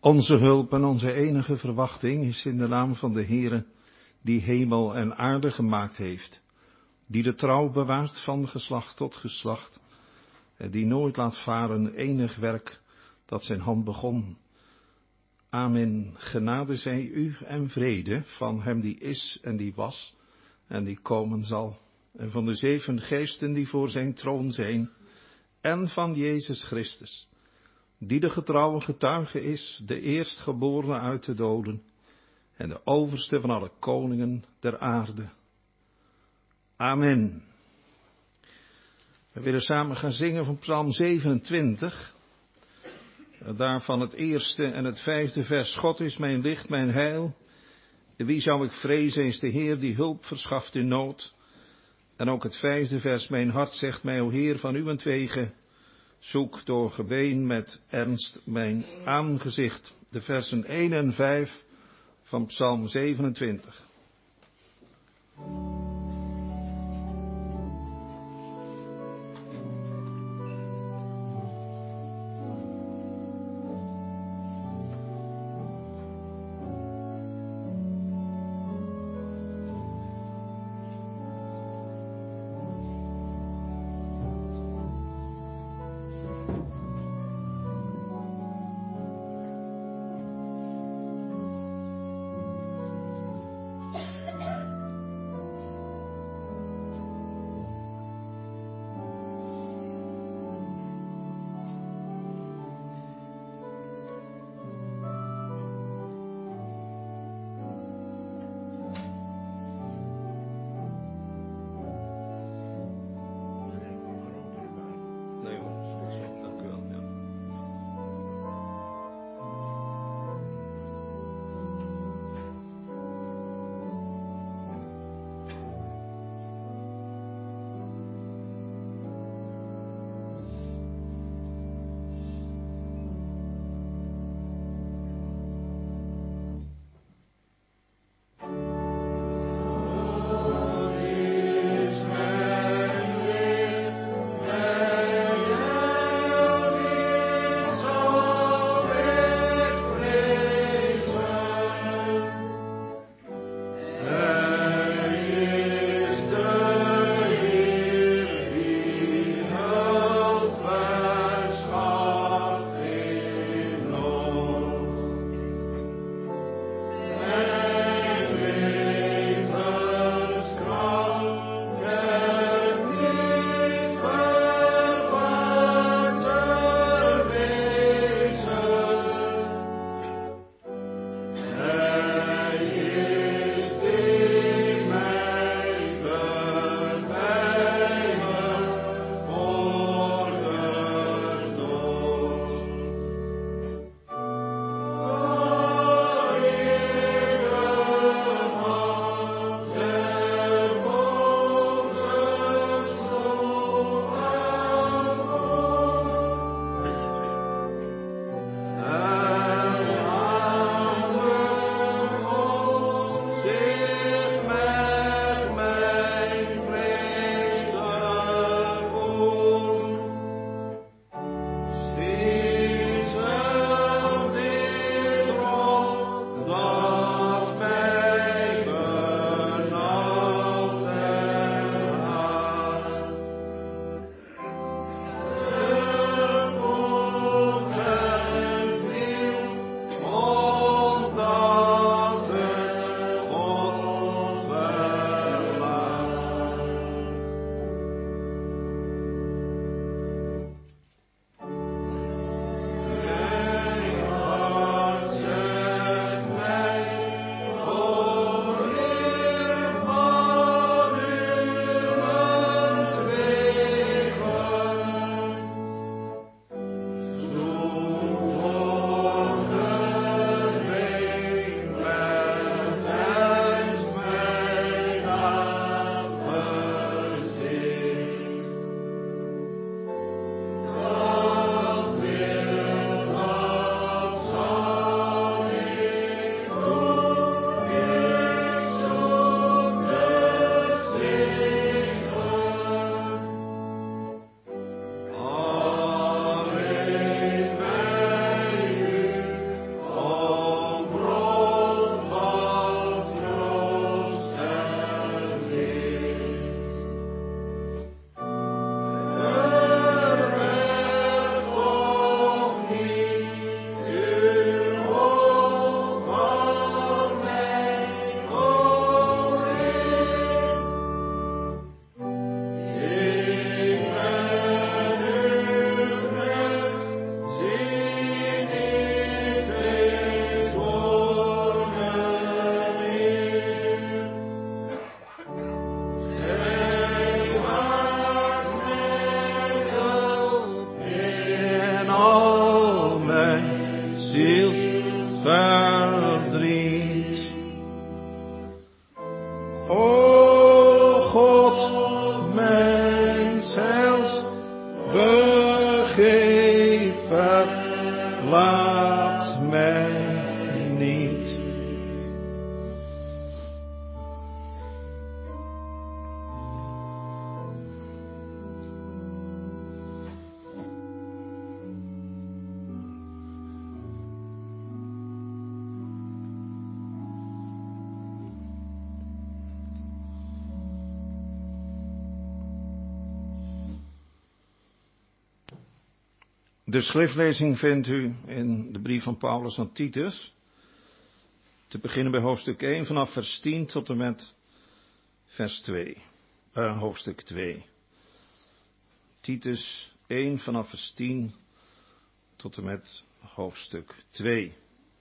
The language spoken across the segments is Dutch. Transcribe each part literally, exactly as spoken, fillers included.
Onze hulp en onze enige verwachting is in de naam van de Heere, die hemel en aarde gemaakt heeft, die de trouw bewaart van geslacht tot geslacht, en die nooit laat varen enig werk dat zijn hand begon. Amen. Genade zij u en vrede van hem die is en die was en die komen zal, en van de zeven geesten die voor zijn troon zijn, en van Jezus Christus, die de getrouwe getuige is, de eerstgeborene uit de doden, en de overste van alle koningen der aarde. Amen. We willen samen gaan zingen van Psalm zevenentwintig. Daarvan het eerste en het vijfde vers. God is mijn licht, mijn heil. Wie zou ik vrezen, is de Heer die hulp verschaft in nood. En ook het vijfde vers. Mijn hart zegt mij, o Heer, van uwentwege, zoek door geween met ernst mijn aangezicht. De versen één en vijf van Psalm zevenentwintig. vergeef het, laat mij niet. De schriftlezing vindt u in de brief van Paulus aan Titus. Te beginnen bij hoofdstuk één vanaf vers tien tot en met vers twee. Uh, hoofdstuk twee. Titus één vanaf vers tien tot en met hoofdstuk twee.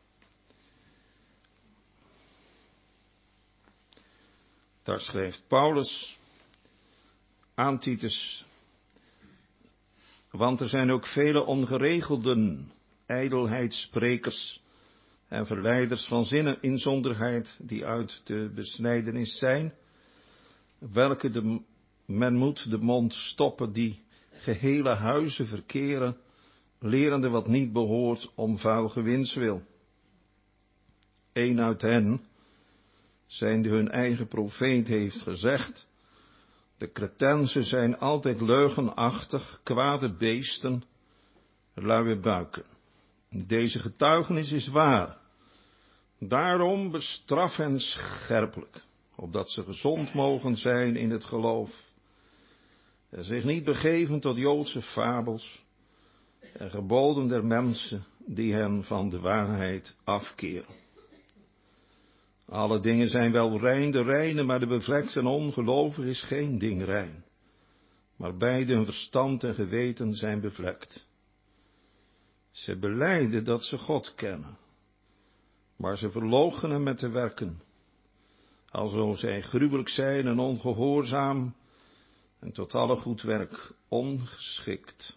Daar schrijft Paulus aan Titus: want er zijn ook vele ongeregelden, ijdelheidssprekers en verleiders van zinnen inzonderheid die uit de besnijdenis zijn, welke de, men moet de mond stoppen, die gehele huizen verkeren, lerende wat niet behoort om vuil gewins wil. Een uit hen, zijnde hun eigen profeet, heeft gezegd: de Cretensen zijn altijd leugenachtig, kwade beesten, luie buiken. Deze getuigenis is waar. Daarom bestraf hen scherpelijk, opdat ze gezond mogen zijn in het geloof, en zich niet begeven tot Joodse fabels en geboden der mensen die hen van de waarheid afkeren. Alle dingen zijn wel rein, de reine, maar de bevlekt en ongelovig is geen ding rein. Maar beide hun verstand en geweten zijn bevlekt. Ze belijden dat ze God kennen, maar ze verloochenen met de werken, alzo zij gruwelijk zijn en ongehoorzaam en tot alle goed werk ongeschikt.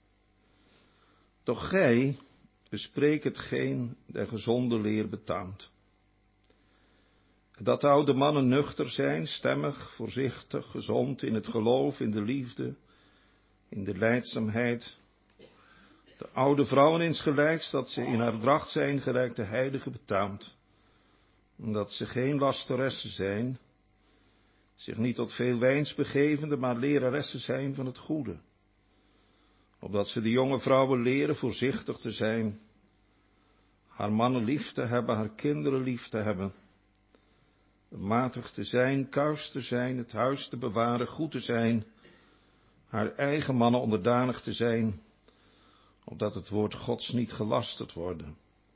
Doch gij bespreekt hetgeen der gezonde leer betaamt. Dat de oude mannen nuchter zijn, stemmig, voorzichtig, gezond in het geloof, in de liefde, in de lijdzaamheid. De oude vrouwen insgelijks, dat ze in haar dracht zijn, gelijk de heilige betaamt. Omdat ze geen lasteressen zijn, zich niet tot veel wijns begevende, maar leraressen zijn van het goede. Opdat ze de jonge vrouwen leren voorzichtig te zijn, haar mannen lief te hebben, haar kinderen lief te hebben, matig te zijn, kuis te zijn, het huis te bewaren, goed te zijn, haar eigen mannen onderdanig te zijn, opdat het woord Gods niet gelasterd worden.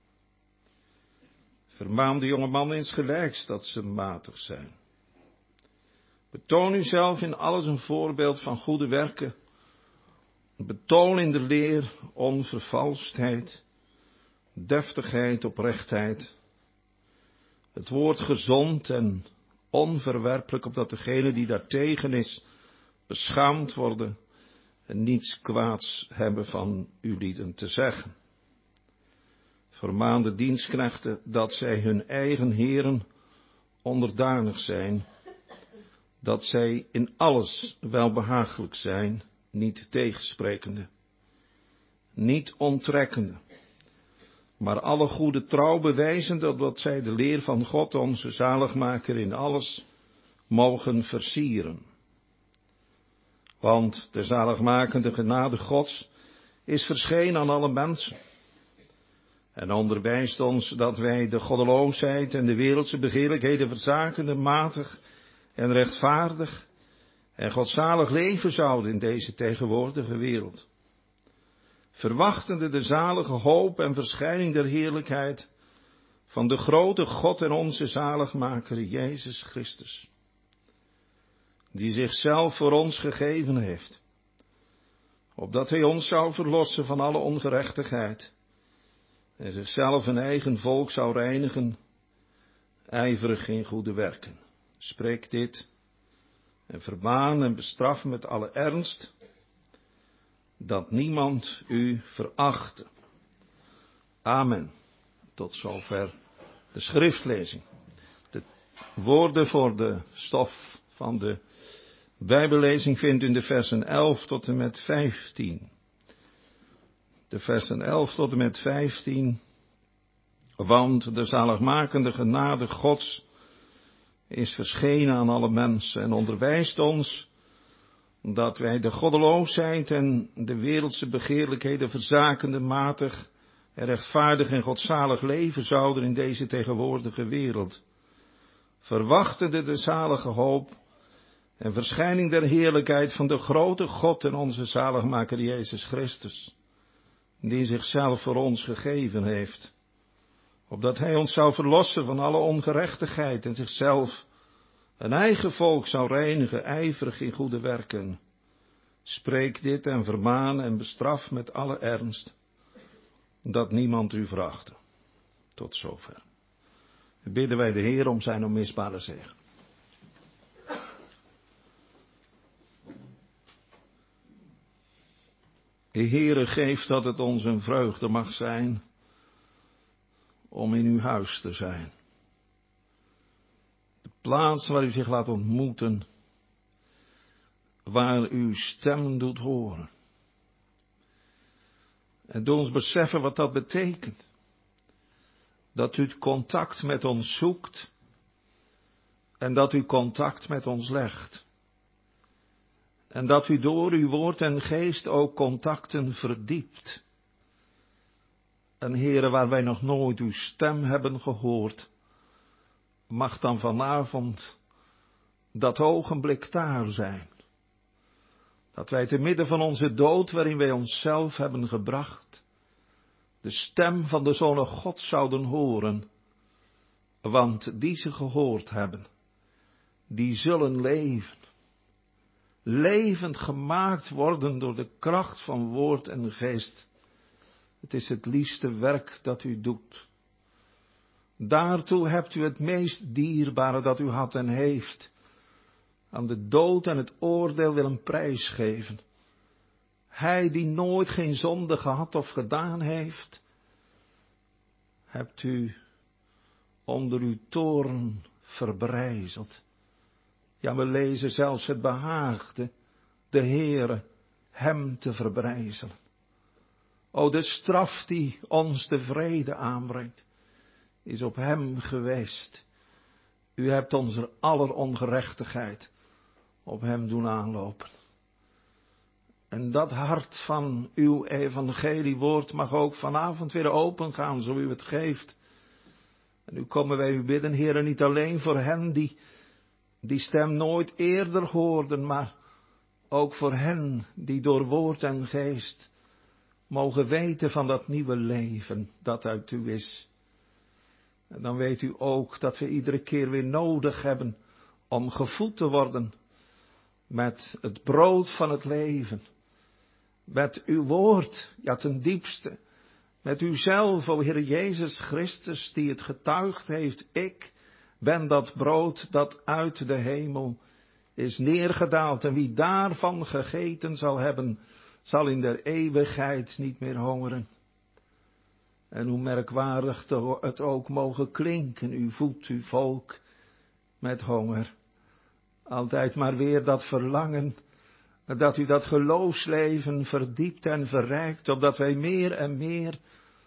Vermaan de jonge mannen insgelijks dat ze matig zijn. Betoon uzelf in alles een voorbeeld van goede werken. Betoon in de leer onvervalstheid, deftigheid, oprechtheid. Het woord gezond en onverwerpelijk, opdat degene die daartegen is, beschaamd worden en niets kwaads hebben van uw lieden te zeggen. Vermaan de dienstknechten dat zij hun eigen heren onderdanig zijn, dat zij in alles welbehagelijk zijn, niet tegensprekende, niet onttrekkende, maar alle goede trouw bewijzende, opdat zij de leer van God, onze zaligmaker, in alles mogen versieren. Want de zaligmakende genade Gods is verschenen aan alle mensen, en onderwijst ons dat wij de goddeloosheid en de wereldse begeerlijkheden verzakende, matig en rechtvaardig en godzalig leven zouden in deze tegenwoordige wereld, verwachtende de zalige hoop en verschijning der heerlijkheid van de grote God en onze zaligmaker Jezus Christus, die zichzelf voor ons gegeven heeft, opdat hij ons zou verlossen van alle ongerechtigheid en zichzelf een eigen volk zou reinigen, ijverig in goede werken. Spreek dit en vermaan en bestraf met alle ernst, dat niemand u verachte. Amen. Tot zover de schriftlezing. De woorden voor de stof van de Bijbellezing vindt u in de versen elf tot en met vijftien. de versen elf tot en met vijftien. Want de zaligmakende genade Gods is verschenen aan alle mensen en onderwijst ons dat wij de goddeloosheid en de wereldse begeerlijkheden verzakende matig en rechtvaardig en godzalig leven zouden in deze tegenwoordige wereld, verwachtende de zalige hoop en verschijning der heerlijkheid van de grote God en onze zaligmaker Jezus Christus, die zichzelf voor ons gegeven heeft, opdat hij ons zou verlossen van alle ongerechtigheid en zichzelf een eigen volk zou reinigen, ijverig in goede werken. Spreek dit en vermaan en bestraf met alle ernst, dat niemand u verachte. Tot zover. Bidden wij de Heer om zijn onmisbare zegen. De Heere geeft dat het ons een vreugde mag zijn om in uw huis te zijn. De plaats waar u zich laat ontmoeten, waar uw stem doet horen. En doe ons beseffen wat dat betekent. Dat u het contact met ons zoekt en dat u contact met ons legt. En dat u door uw woord en geest ook contacten verdiept. En Heere, waar wij nog nooit uw stem hebben gehoord, mag dan vanavond dat ogenblik daar zijn. Dat wij te midden van onze dood, waarin wij onszelf hebben gebracht, de stem van de Zoon God zouden horen. Want die ze gehoord hebben, die zullen leven. Levend gemaakt worden door de kracht van woord en geest. Het is het liefste werk dat u doet. Daartoe hebt u het meest dierbare dat u had en heeft aan de dood en het oordeel willen prijsgeven. Hij die nooit geen zonde gehad of gedaan heeft, hebt u onder uw toorn verbrijzeld. Ja, we lezen zelfs het behaagde de Heere hem te verbrijzelen. O, de straf die ons de vrede aanbrengt, is op hem geweest. U hebt onze aller ongerechtigheid op hem doen aanlopen. En dat hart van uw evangeliewoord mag ook vanavond weer opengaan, zo u het geeft. En nu komen wij u bidden, Heere, niet alleen voor hen die die stem nooit eerder hoorden, maar ook voor hen die door woord en geest mogen weten van dat nieuwe leven dat uit u is. En dan weet u ook dat we iedere keer weer nodig hebben om gevoed te worden met het brood van het leven. Met uw woord, ja ten diepste. Met uzelf, o Heer Jezus Christus, die het getuigd heeft. Ik ben dat brood dat uit de hemel is neergedaald. En wie daarvan gegeten zal hebben, zal in der eeuwigheid niet meer hongeren. En hoe merkwaardig het ook mogen klinken, u voedt uw volk met honger. Altijd maar weer dat verlangen, dat u dat geloofsleven verdiept en verrijkt, opdat wij meer en meer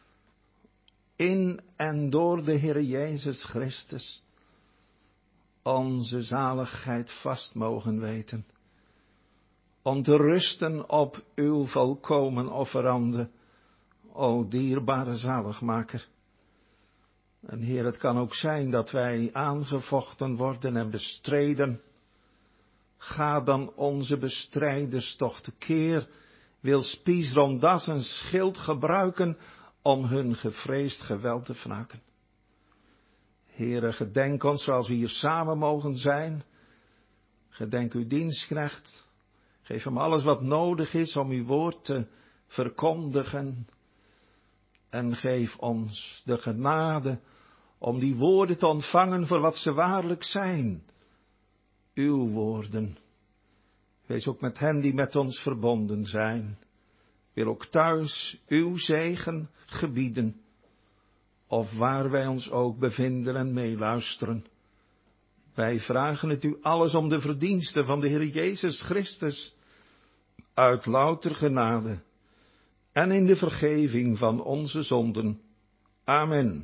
in en door de Heer Jezus Christus onze zaligheid vast mogen weten. Om te rusten op uw volkomen offerande, o dierbare zaligmaker. En Heer, het kan ook zijn dat wij aangevochten worden en bestreden. Ga dan onze bestrijders toch tekeer. Wil Spiesrondas een schild gebruiken om hun gevreesd geweld te wraken. Heere, gedenk ons zoals we hier samen mogen zijn. Gedenk uw dienstknecht. Geef hem alles wat nodig is om uw woord te verkondigen. En geef ons de genade om die woorden te ontvangen voor wat ze waarlijk zijn. Uw woorden. Wees ook met hen die met ons verbonden zijn. Wil ook thuis uw zegen gebieden. Of waar wij ons ook bevinden en meeluisteren. Wij vragen het u alles om de verdiensten van de Heer Jezus Christus. Uit louter genade en in de vergeving van onze zonden. Amen.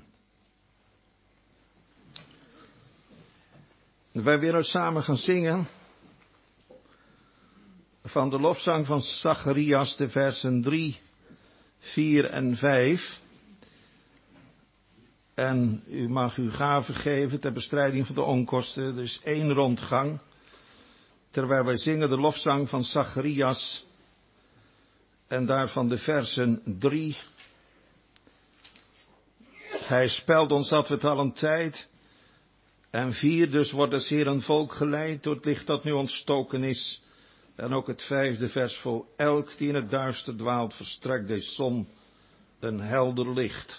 Wij willen samen gaan zingen van de lofzang van Zacharias, de versen drie, vier en vijf. En u mag uw gave geven ter bestrijding van de onkosten. Dus één rondgang. Terwijl wij zingen de lofzang van Zacharias. En daarvan de versen drie. Hij spelt ons dat we het al een tijd. En vier, dus wordt de zeer een volk geleid door het licht dat nu ontstoken is. En ook het vijfde vers, voor elk die in het duister dwaalt, verstrekt deze zon een helder licht.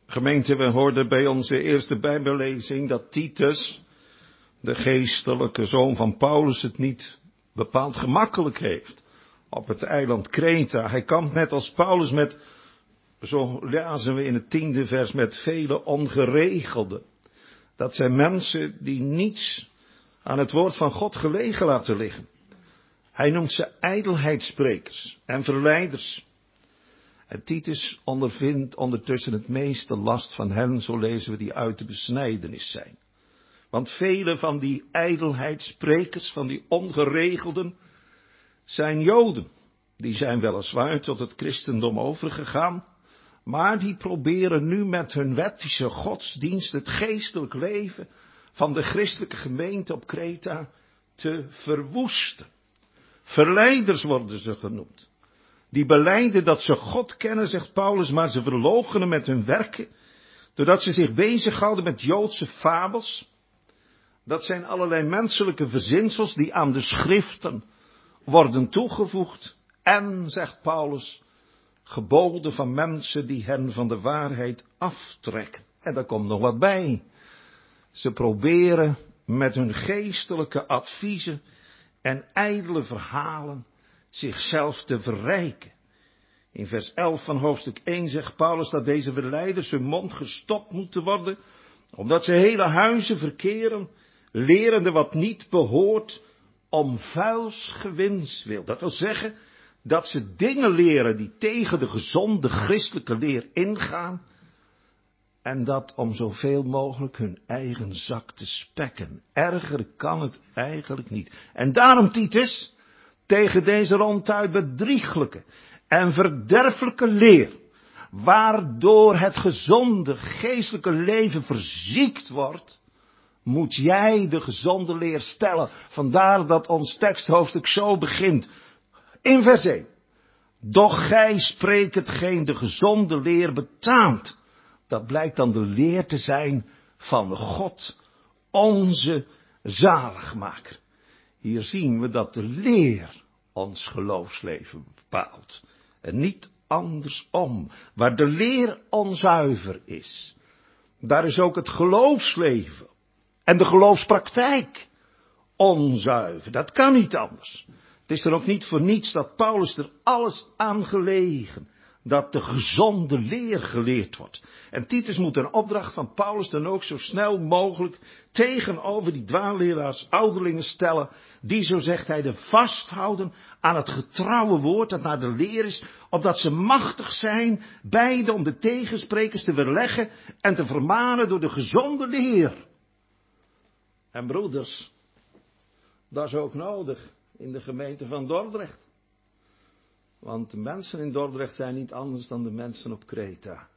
Gemeente, we hoorden bij onze eerste Bijbellezing dat Titus, de geestelijke zoon van Paulus, het niet bepaald gemakkelijk heeft op het eiland Kreta. Hij kampt net als Paulus met, zo lezen we in het tiende vers, met vele ongeregelden. Dat zijn mensen die niets aan het woord van God gelegen laten liggen. Hij noemt ze ijdelheidssprekers en verleiders. En Titus ondervindt ondertussen het meeste last van hen, zo lezen we, die uit de besnijdenis zijn. Want vele van die ijdelheidssprekers, van die ongeregelden, zijn Joden. Die zijn weliswaar tot het christendom overgegaan, maar die proberen nu met hun wettische godsdienst het geestelijk leven van de christelijke gemeente op Kreta te verwoesten. Verleiders worden ze genoemd. Die belijden dat ze God kennen, zegt Paulus, maar ze verloochenen met hun werken, doordat ze zich bezighouden met Joodse fabels. Dat zijn allerlei menselijke verzinsels die aan de schriften worden toegevoegd. En, zegt Paulus, geboden van mensen die hen van de waarheid aftrekken. En daar komt nog wat bij. Ze proberen met hun geestelijke adviezen en ijdele verhalen zichzelf te verrijken. In vers elf van hoofdstuk één zegt Paulus dat deze verleiders hun mond gestopt moeten worden, omdat ze hele huizen verkeren, lerende wat niet behoort, om vuils gewins wil. Dat wil zeggen dat ze dingen leren die tegen de gezonde christelijke leer ingaan, en dat om zoveel mogelijk hun eigen zak te spekken. Erger kan het eigenlijk niet. En daarom, Titus, tegen deze ronduit bedrieglijke en verderfelijke leer, waardoor het gezonde geestelijke leven verziekt wordt, moet jij de gezonde leer stellen. Vandaar dat ons teksthoofdstuk zo begint. In vers één. Doch gij spreekt hetgeen de gezonde leer betaamt. Dat blijkt dan de leer te zijn van God, onze zaligmaker. Hier zien we dat de leer ons geloofsleven bepaalt. En niet andersom. Waar de leer onzuiver is, daar is ook het geloofsleven en de geloofspraktijk onzuiver. Dat kan niet anders. Het is er ook niet voor niets dat Paulus er alles aan gelegen, dat de gezonde leer geleerd wordt. En Titus moet een opdracht van Paulus dan ook zo snel mogelijk tegenover die dwaalleraars, ouderlingen stellen, die, zo zegt hij, de vasthouden aan het getrouwe woord dat naar de leer is, opdat ze machtig zijn, beide om de tegensprekers te weerleggen en te vermanen door de gezonde leer. En broeders, dat is ook nodig in de gemeente van Dordrecht. Want de mensen in Dordrecht zijn niet anders dan de mensen op Kreta.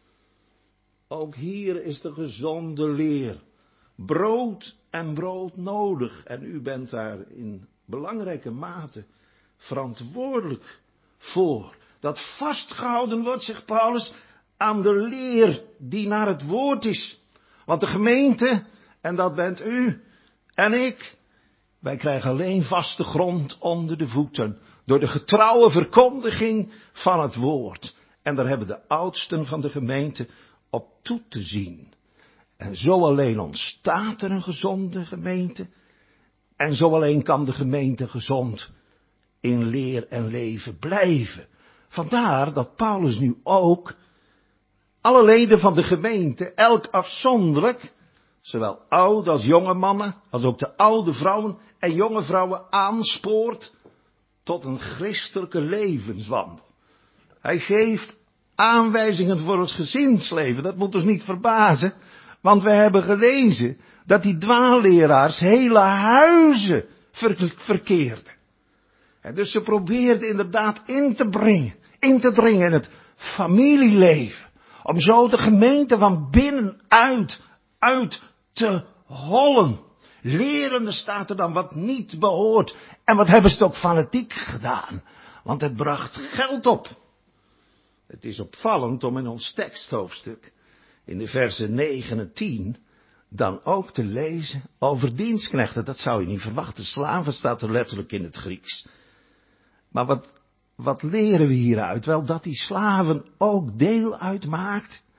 Ook hier is de gezonde leer. Brood en brood nodig. En u bent daar in belangrijke mate verantwoordelijk voor. Dat vastgehouden wordt, zegt Paulus, aan de leer die naar het woord is. Want de gemeente, en dat bent u en ik, wij krijgen alleen vaste grond onder de voeten door de getrouwe verkondiging van het woord. En daar hebben de oudsten van de gemeente op toe te zien. En zo alleen ontstaat er een gezonde gemeente. En zo alleen kan de gemeente gezond in leer en leven blijven. Vandaar dat Paulus nu ook alle leden van de gemeente, elk afzonderlijk, zowel oude als jonge mannen, als ook de oude vrouwen en jonge vrouwen aanspoort tot een christelijke levenswandel. Hij geeft aanwijzingen voor het gezinsleven. Dat moet ons niet verbazen, want we hebben gelezen dat die dwaalleraars hele huizen ver- verkeerden. En dus ze probeerden inderdaad in te brengen, in te dringen in het familieleven, om zo de gemeente van binnenuit uit te hollen. Lerende staat er dan wat niet behoort. En wat hebben ze het ook fanatiek gedaan? Want het bracht geld op. Het is opvallend om in ons teksthoofdstuk, in de versen negen en tien, dan ook te lezen over dienstknechten. Dat zou je niet verwachten. Slaven staat er letterlijk in het Grieks. Maar wat, wat leren we hieruit? Wel dat die slaven ook deel uitmaakt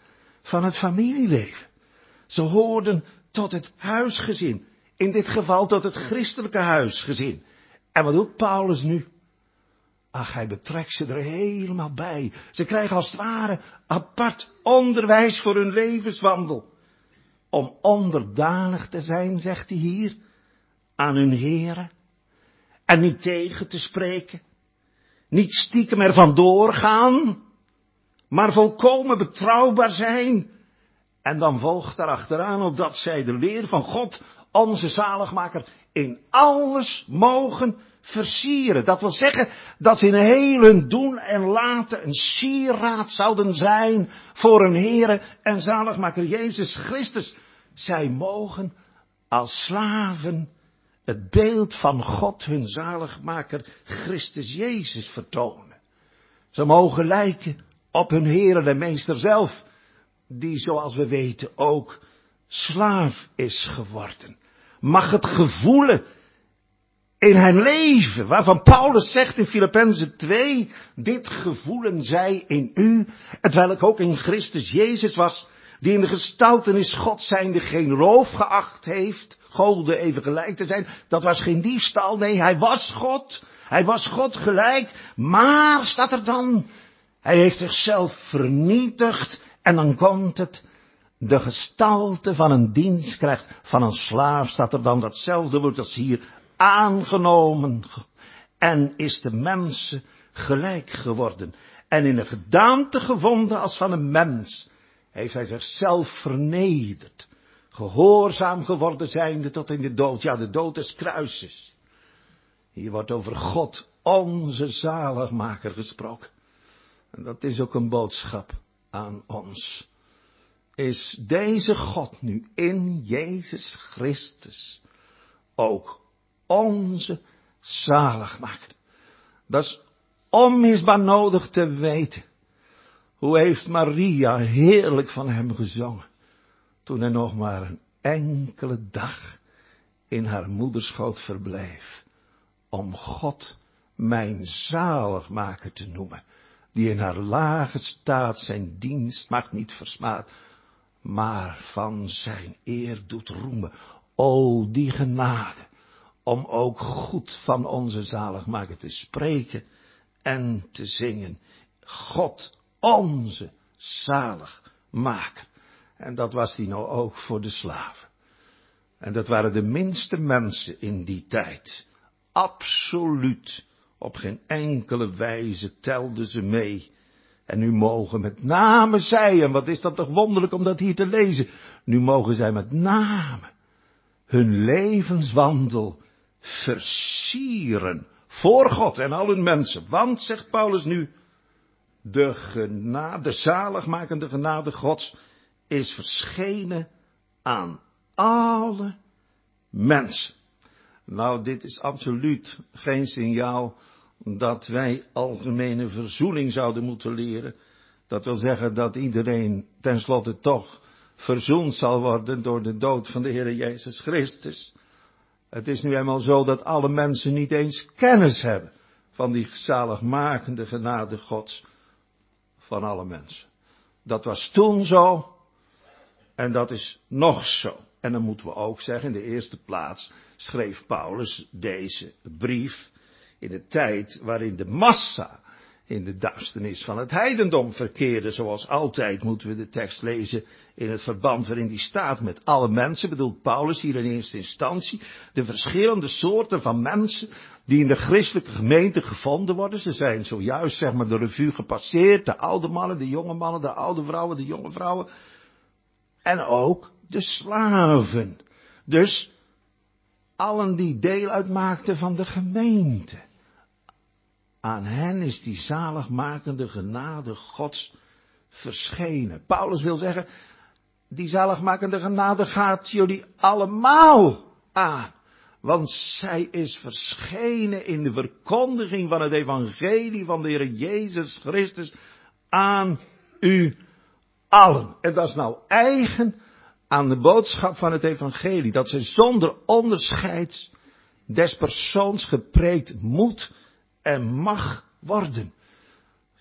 van het familieleven. Ze hoorden tot het huisgezin. In dit geval tot het christelijke huisgezin. En wat doet Paulus nu? Ach, hij betrekt ze er helemaal bij. Ze krijgen als het ware apart onderwijs voor hun levenswandel. Om onderdanig te zijn, zegt hij hier, aan hun heren. En niet tegen te spreken. Niet stiekem ervan doorgaan. Maar volkomen betrouwbaar zijn. En dan volgt daarachteraan op dat zij de leer van God, onze zaligmaker, in alles mogen versieren. Dat wil zeggen dat ze in heel hun doen en laten een sieraad zouden zijn voor hun Heere en zaligmaker Jezus Christus. Zij mogen als slaven het beeld van God, hun zaligmaker Christus Jezus, vertonen. Ze mogen lijken op hun Heere en Meester zelf, die, zoals we weten, ook slaaf is geworden. Mag het gevoelen in hun leven, waarvan Paulus zegt in Filippenzen twee, dit gevoelen zij in u, het welk ook in Christus Jezus was, die in de gestaltenis God zijnde geen roof geacht heeft, Gode even gelijk te zijn. Dat was geen diefstal, nee, hij was God, hij was God gelijk, maar, staat er dan, hij heeft zichzelf vernietigd. En dan komt het, de gestalte van een dienstknecht, van een slaaf, staat er dan datzelfde woord als hier, aangenomen. En is de mensen gelijk geworden. En in een gedaante gevonden als van een mens, heeft hij zichzelf vernederd. Gehoorzaam geworden zijnde tot in de dood. Ja, de dood des kruises. Hier wordt over God, onze zaligmaker, gesproken. En dat is ook een boodschap aan ons. Is deze God nu in Jezus Christus ook onze zaligmaker? Dat is onmisbaar nodig te weten. Hoe heeft Maria heerlijk van hem gezongen, toen hij nog maar een enkele dag in haar moederschoot verbleef, om God mijn zaligmaker te noemen, die in haar lage staat zijn dienstmacht niet versmaadt, maar van zijn eer doet roemen. O, die genade, om ook goed van onze zaligmaker te spreken en te zingen. God, onze zaligmaker. En dat was die nou ook voor de slaven. En dat waren de minste mensen in die tijd. Absoluut. Op geen enkele wijze telden ze mee. En nu mogen met name zij, en wat is dat toch wonderlijk om dat hier te lezen. Nu mogen zij met name hun levenswandel versieren. Voor God en al hun mensen. Want, zegt Paulus nu, de genade, de zaligmakende genade Gods is verschenen aan alle mensen. Nou, dit is absoluut geen signaal dat wij algemene verzoening zouden moeten leren. Dat wil zeggen dat iedereen tenslotte toch verzoend zal worden door de dood van de Heer Jezus Christus. Het is nu eenmaal zo dat alle mensen niet eens kennis hebben van die zaligmakende genade Gods van alle mensen. Dat was toen zo en dat is nog zo. En dan moeten we ook zeggen, in de eerste plaats schreef Paulus deze brief in de tijd waarin de massa in de duisternis van het heidendom verkeerde. Zoals altijd moeten we de tekst lezen in het verband waarin die staat met alle mensen. Bedoelt Paulus hier in eerste instantie de verschillende soorten van mensen die in de christelijke gemeente gevonden worden. Ze zijn zojuist zeg maar de revue gepasseerd. De oude mannen, de jonge mannen, de oude vrouwen, de jonge vrouwen. En ook de slaven. Dus allen die deel uitmaakten van de gemeente. Aan hen is die zaligmakende genade Gods verschenen. Paulus wil zeggen, die zaligmakende genade gaat jullie allemaal aan. Want zij is verschenen in de verkondiging van het evangelie van de Heer Jezus Christus aan u allen. En dat is nou eigen aan de boodschap van het evangelie. Dat ze zonder onderscheid des persoons gepreekt moet en mag worden.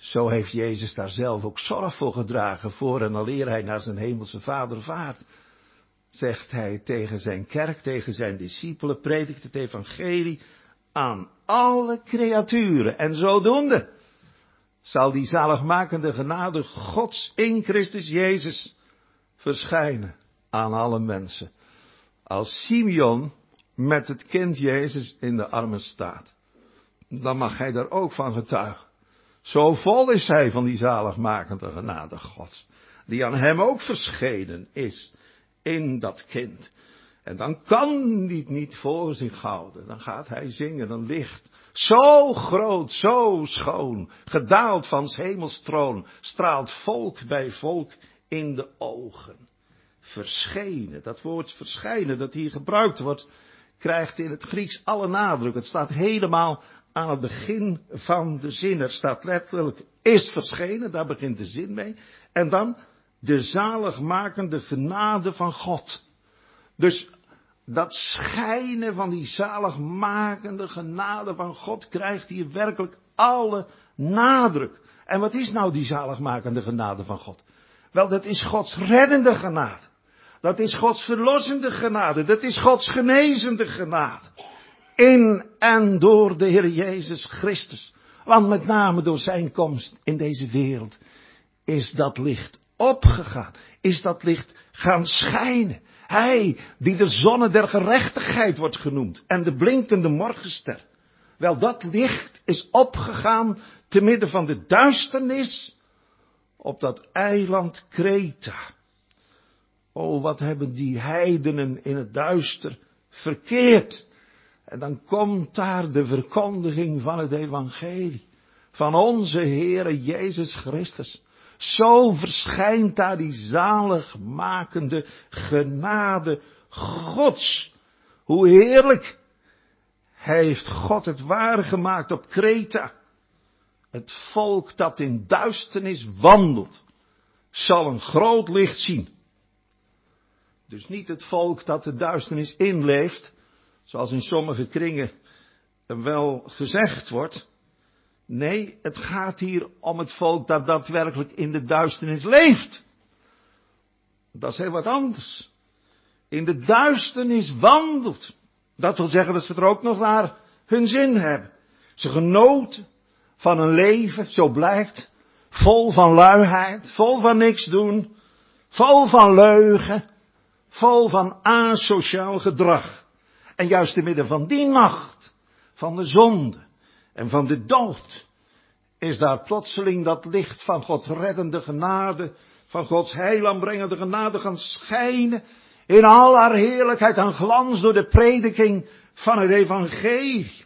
Zo heeft Jezus daar zelf ook zorg voor gedragen, voor en aleer hij naar zijn hemelse Vader vaart. Zegt hij tegen zijn kerk, tegen zijn discipelen, predikt het evangelie aan alle creaturen. En zodoende zal die zaligmakende genade Gods in Christus Jezus verschijnen aan alle mensen. Als Simeon met het kind Jezus in de armen staat, dan mag hij daar ook van getuigen. Zo vol is hij van die zaligmakende genade Gods, die aan hem ook verschenen is in dat kind. En dan kan hij het niet voor zich houden. Dan gaat hij zingen een licht. Zo groot, zo schoon, gedaald van 's hemels troon, straalt volk bij volk in de ogen. Verschenen, dat woord verschijnen dat hier gebruikt wordt, krijgt in het Grieks alle nadruk. Het staat helemaal aan het begin van de zin. Er staat letterlijk, is verschenen, daar begint de zin mee. En dan de zaligmakende genade van God. Dus dat schijnen van die zaligmakende genade van God krijgt hier werkelijk alle nadruk. En wat is nou die zaligmakende genade van God? Wel, dat is Gods reddende genade. Dat is Gods verlossende genade. Dat is Gods genezende genade. In en door de Heer Jezus Christus. Want met name door zijn komst in deze wereld is dat licht opgegaan. Is dat licht gaan schijnen. Hij die de zonne der gerechtigheid wordt genoemd. En de blinkende morgenster. Wel, dat licht is opgegaan te midden van de duisternis op dat eiland Kreta. O, wat hebben die heidenen in het duister verkeerd. En dan komt daar de verkondiging van het evangelie. Van onze Heere Jezus Christus. Zo verschijnt daar die zaligmakende genade Gods. Hoe heerlijk heeft God het waar gemaakt op Kreta. Het volk dat in duisternis wandelt, zal een groot licht zien. Dus niet het volk dat de duisternis inleeft, zoals in sommige kringen wel gezegd wordt. Nee, het gaat hier om het volk dat daadwerkelijk in de duisternis leeft. Dat is heel wat anders. In de duisternis wandelt. Dat wil zeggen dat ze er ook nog naar hun zin hebben. Ze genoten van een leven, zo blijkt, vol van luiheid, vol van niks doen, vol van leugen, vol van asociaal gedrag. En juist te midden van die nacht, van de zonde en van de dood, is daar plotseling dat licht van Gods reddende genade, van Gods heilaanbrengende genade gaan schijnen, in al haar heerlijkheid en glans door de prediking van het evangelie.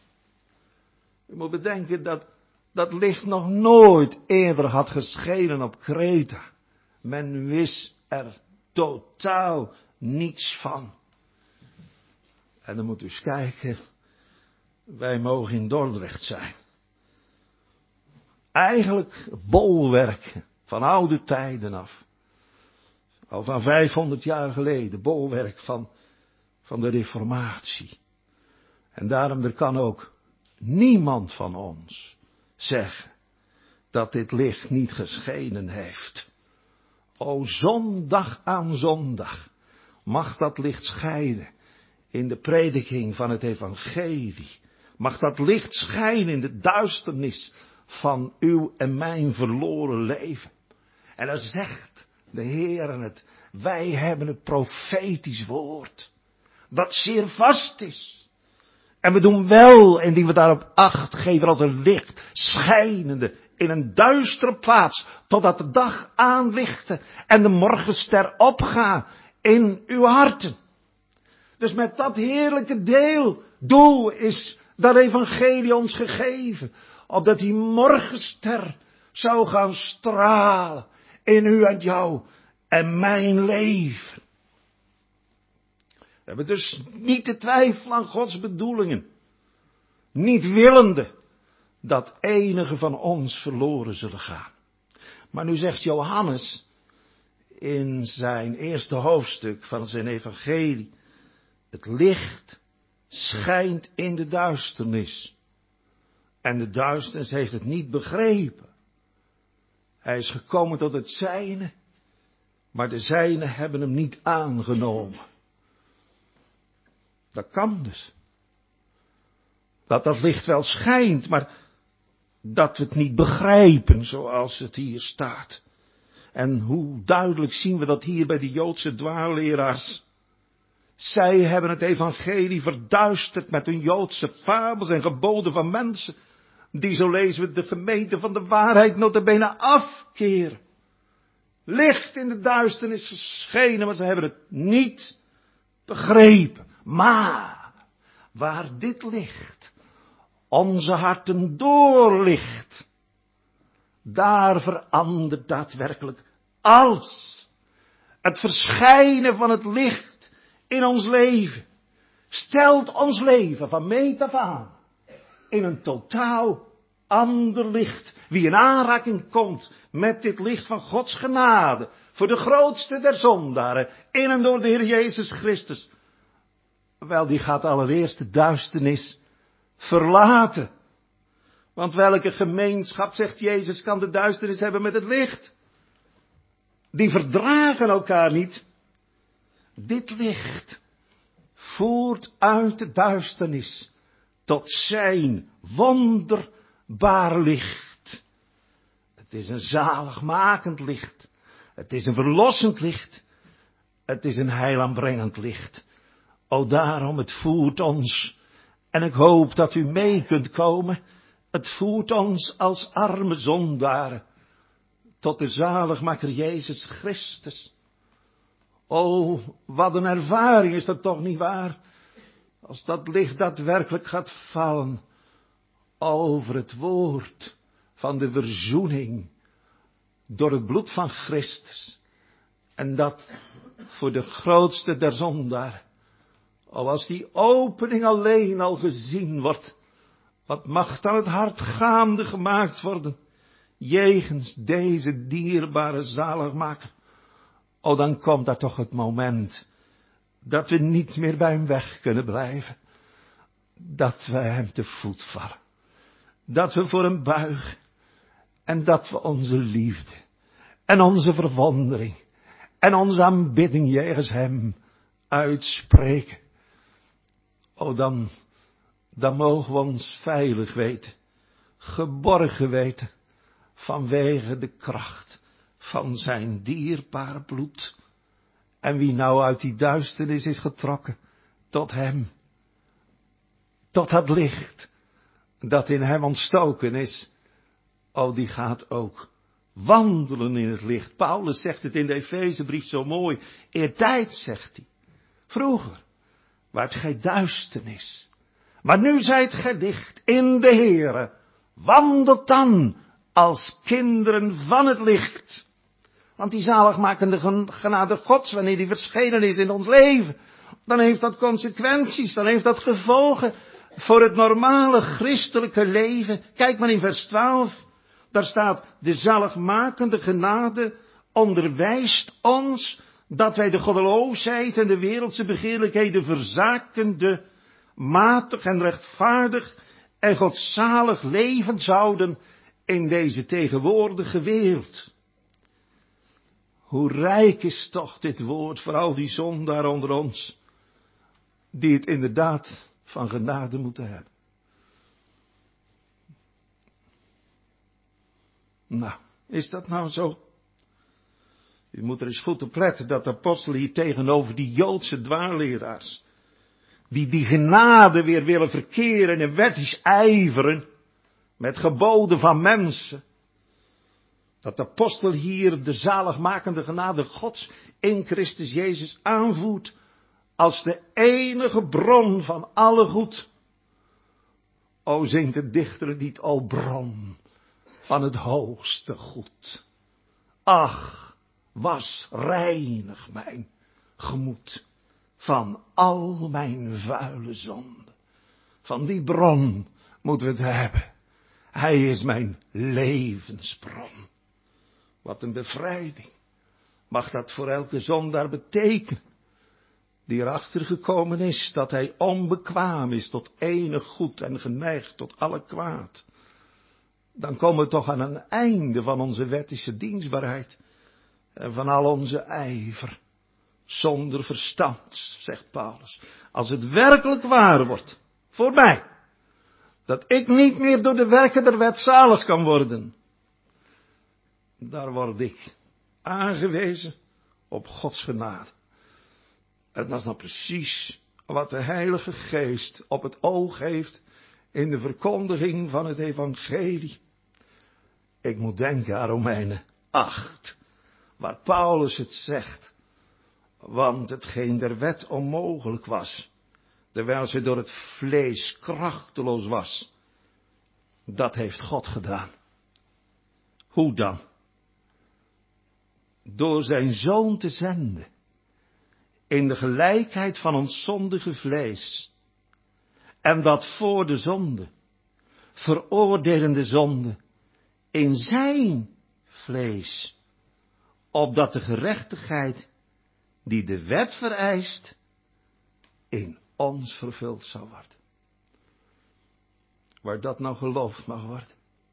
U moet bedenken dat dat licht nog nooit eerder had geschenen op Kreta. Men wist er totaal niets van. En dan moet u eens kijken, wij mogen in Dordrecht zijn. Eigenlijk bolwerk van oude tijden af. Al van vijfhonderd jaar geleden, bolwerk van, van de reformatie. En daarom, er kan ook niemand van ons zeggen dat dit licht niet geschenen heeft. O, zondag aan zondag mag dat licht schijnen in de prediking van het evangelie. Mag dat licht schijnen in de duisternis van uw en mijn verloren leven. En dan zegt de Heer het, wij hebben het profetisch woord, dat zeer vast is. En we doen wel, indien we daarop acht geven als een licht, schijnende in een duistere plaats, totdat de dag aanlichte en de morgenster opgaat in uw harten. Dus met dat heerlijke deel, doel is dat evangelie ons gegeven, opdat die morgenster zou gaan stralen in u en jou en mijn leven. We hebben dus niet te twijfelen aan Gods bedoelingen. Niet willende dat enige van ons verloren zullen gaan. Maar nu zegt Johannes in zijn eerste hoofdstuk van zijn evangelie, het licht schijnt in de duisternis. En de duisternis heeft het niet begrepen. Hij is gekomen tot het zijne, maar de zijnen hebben hem niet aangenomen. Dat kan dus. Dat dat licht wel schijnt, maar dat we het niet begrijpen zoals het hier staat. En hoe duidelijk zien we dat hier bij de Joodse dwaalleraars. Zij hebben het evangelie verduisterd met hun Joodse fabels en geboden van mensen. Die, zo lezen we, de gemeente van de waarheid nota bene afkeren. Licht in de duisternis verschenen, maar ze hebben het niet begrepen. Maar, waar dit licht onze harten doorlicht, daar verandert daadwerkelijk alles. Het verschijnen van het licht in ons leven stelt ons leven van meet af aan in een totaal ander licht. Wie in aanraking komt met dit licht van Gods genade, voor de grootste der zondaren, in en door de Heer Jezus Christus, wel, die gaat allereerst de duisternis verlaten. Want welke gemeenschap, zegt Jezus, kan de duisternis hebben met het licht? Die verdragen elkaar niet. Dit licht voert uit de duisternis tot zijn wonderbaar licht. Het is een zaligmakend licht. Het is een verlossend licht. Het is een heilaanbrengend licht. O, daarom, het voert ons, en ik hoop dat u mee kunt komen, het voert ons als arme zondaren tot de zaligmaker Jezus Christus. O, wat een ervaring is dat toch niet waar? Als dat licht daadwerkelijk gaat vallen over het woord van de verzoening door het bloed van Christus. En dat voor de grootste der zondaren. O, als die opening alleen al gezien wordt, wat mag dan het hart gaande gemaakt worden, jegens deze dierbare zaligmaker. O, dan komt daar toch het moment, dat we niet meer bij hem weg kunnen blijven. Dat we hem te voet vallen. Dat we voor hem buigen. En dat we onze liefde en onze verwondering en onze aanbidding jegens hem uitspreken. O, dan, dan mogen we ons veilig weten, geborgen weten, vanwege de kracht van zijn dierbaar bloed. En wie nou uit die duisternis is getrokken, tot hem, tot dat licht, dat in hem ontstoken is, o, die gaat ook wandelen in het licht. Paulus zegt het in de Efezebrief zo mooi, eertijds, zegt hij, vroeger waart gij duisternis, maar nu zijt gij licht in de Heere. Wandelt dan als kinderen van het licht. Want die zaligmakende genade Gods, wanneer die verschenen is in ons leven, dan heeft dat consequenties, dan heeft dat gevolgen voor het normale christelijke leven. Kijk maar in vers twaalf, daar staat, de zaligmakende genade onderwijst ons dat wij de goddeloosheid en de wereldse begeerlijkheden verzakende, matig en rechtvaardig en godzalig leven zouden in deze tegenwoordige wereld. Hoe rijk is toch dit woord voor al die zondaren onder ons, die het inderdaad van genade moeten hebben. Nou, is dat nou zo? U moet er eens goed op letten dat de apostelen hier tegenover die Joodse dwaalleraars, die die genade weer willen verkeren en wettisch ijveren, met geboden van mensen, dat de apostel hier de zaligmakende genade Gods in Christus Jezus aanvoert als de enige bron van alle goed. O, zingt de dichter niet, o bron van het hoogste goed. Ach, was reinig mijn gemoed van al mijn vuile zonden. Van die bron moeten we het hebben. Hij is mijn levensbron. Wat een bevrijding mag dat voor elke zondaar betekenen, die erachter gekomen is dat hij onbekwaam is tot enig goed en geneigd tot alle kwaad. dan komen we toch aan een einde van onze wettische dienstbaarheid en van al onze ijver. Zonder verstand, zegt Paulus. Als het werkelijk waar wordt, voor mij, dat ik niet meer door de werken der wet zalig kan worden, daar word ik aangewezen op Gods genade. En dat is nou precies wat de Heilige Geest op het oog heeft in de verkondiging van het evangelie. Ik moet denken aan Romeinen acht, waar Paulus het zegt. Want hetgeen der wet onmogelijk was, terwijl ze door het vlees krachteloos was, dat heeft God gedaan. Hoe dan? Door zijn Zoon te zenden, in de gelijkheid van ons zondige vlees, en dat voor de zonde, veroordelende zonde, in zijn vlees, opdat de gerechtigheid die de wet vereist, in ons vervuld zou worden. Waar dat nou geloofd mag worden,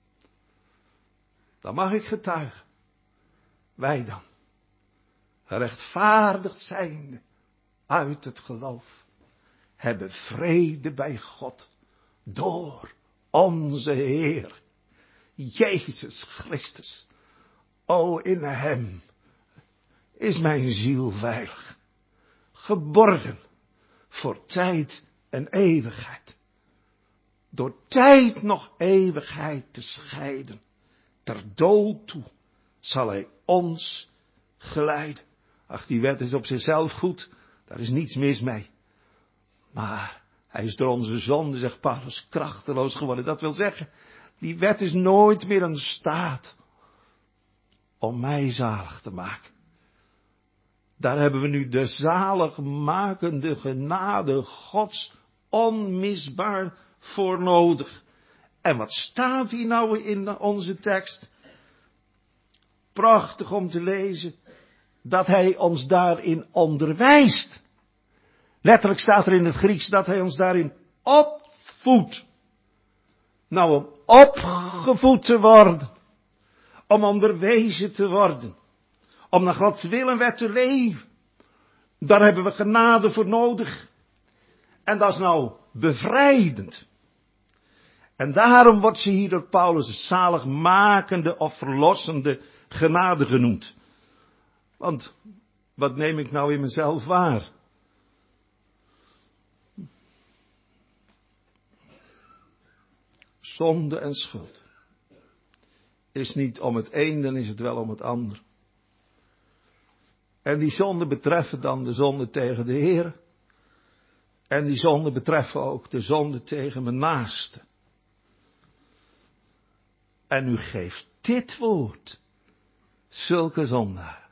dan mag ik getuigen. Wij dan, gerechtvaardigd zijnde uit het geloof, hebben vrede bij God door onze Heer, Jezus Christus. O, in hem is mijn ziel veilig, geborgen voor tijd en eeuwigheid. Door tijd nog eeuwigheid te scheiden, ter dood toe zal hij ons geleiden. Ach, die wet is op zichzelf goed, daar is niets mis mee. Maar hij is door onze zonde, zegt Paulus, krachteloos geworden. Dat wil zeggen, die wet is nooit meer in staat om mij zalig te maken. Daar hebben we nu de zaligmakende genade Gods onmisbaar voor nodig. En wat staat hier nou in onze tekst? Prachtig om te lezen dat hij ons daarin onderwijst. Letterlijk staat er in het Grieks dat hij ons daarin opvoedt. Nou, om opgevoed te worden, om onderwezen te worden, om naar Gods wil en wet te leven, daar hebben we genade voor nodig. En dat is nou bevrijdend. En daarom wordt ze hier door Paulus zaligmakende of verlossende genade genoemd. Want wat neem ik nou in mezelf waar? Zonde en schuld is niet om het een, dan is het wel om het ander. En die zonden betreffen dan de zonde tegen de Heer. En die zonden betreffen ook de zonde tegen mijn naaste. En u geeft dit woord zulke zondaar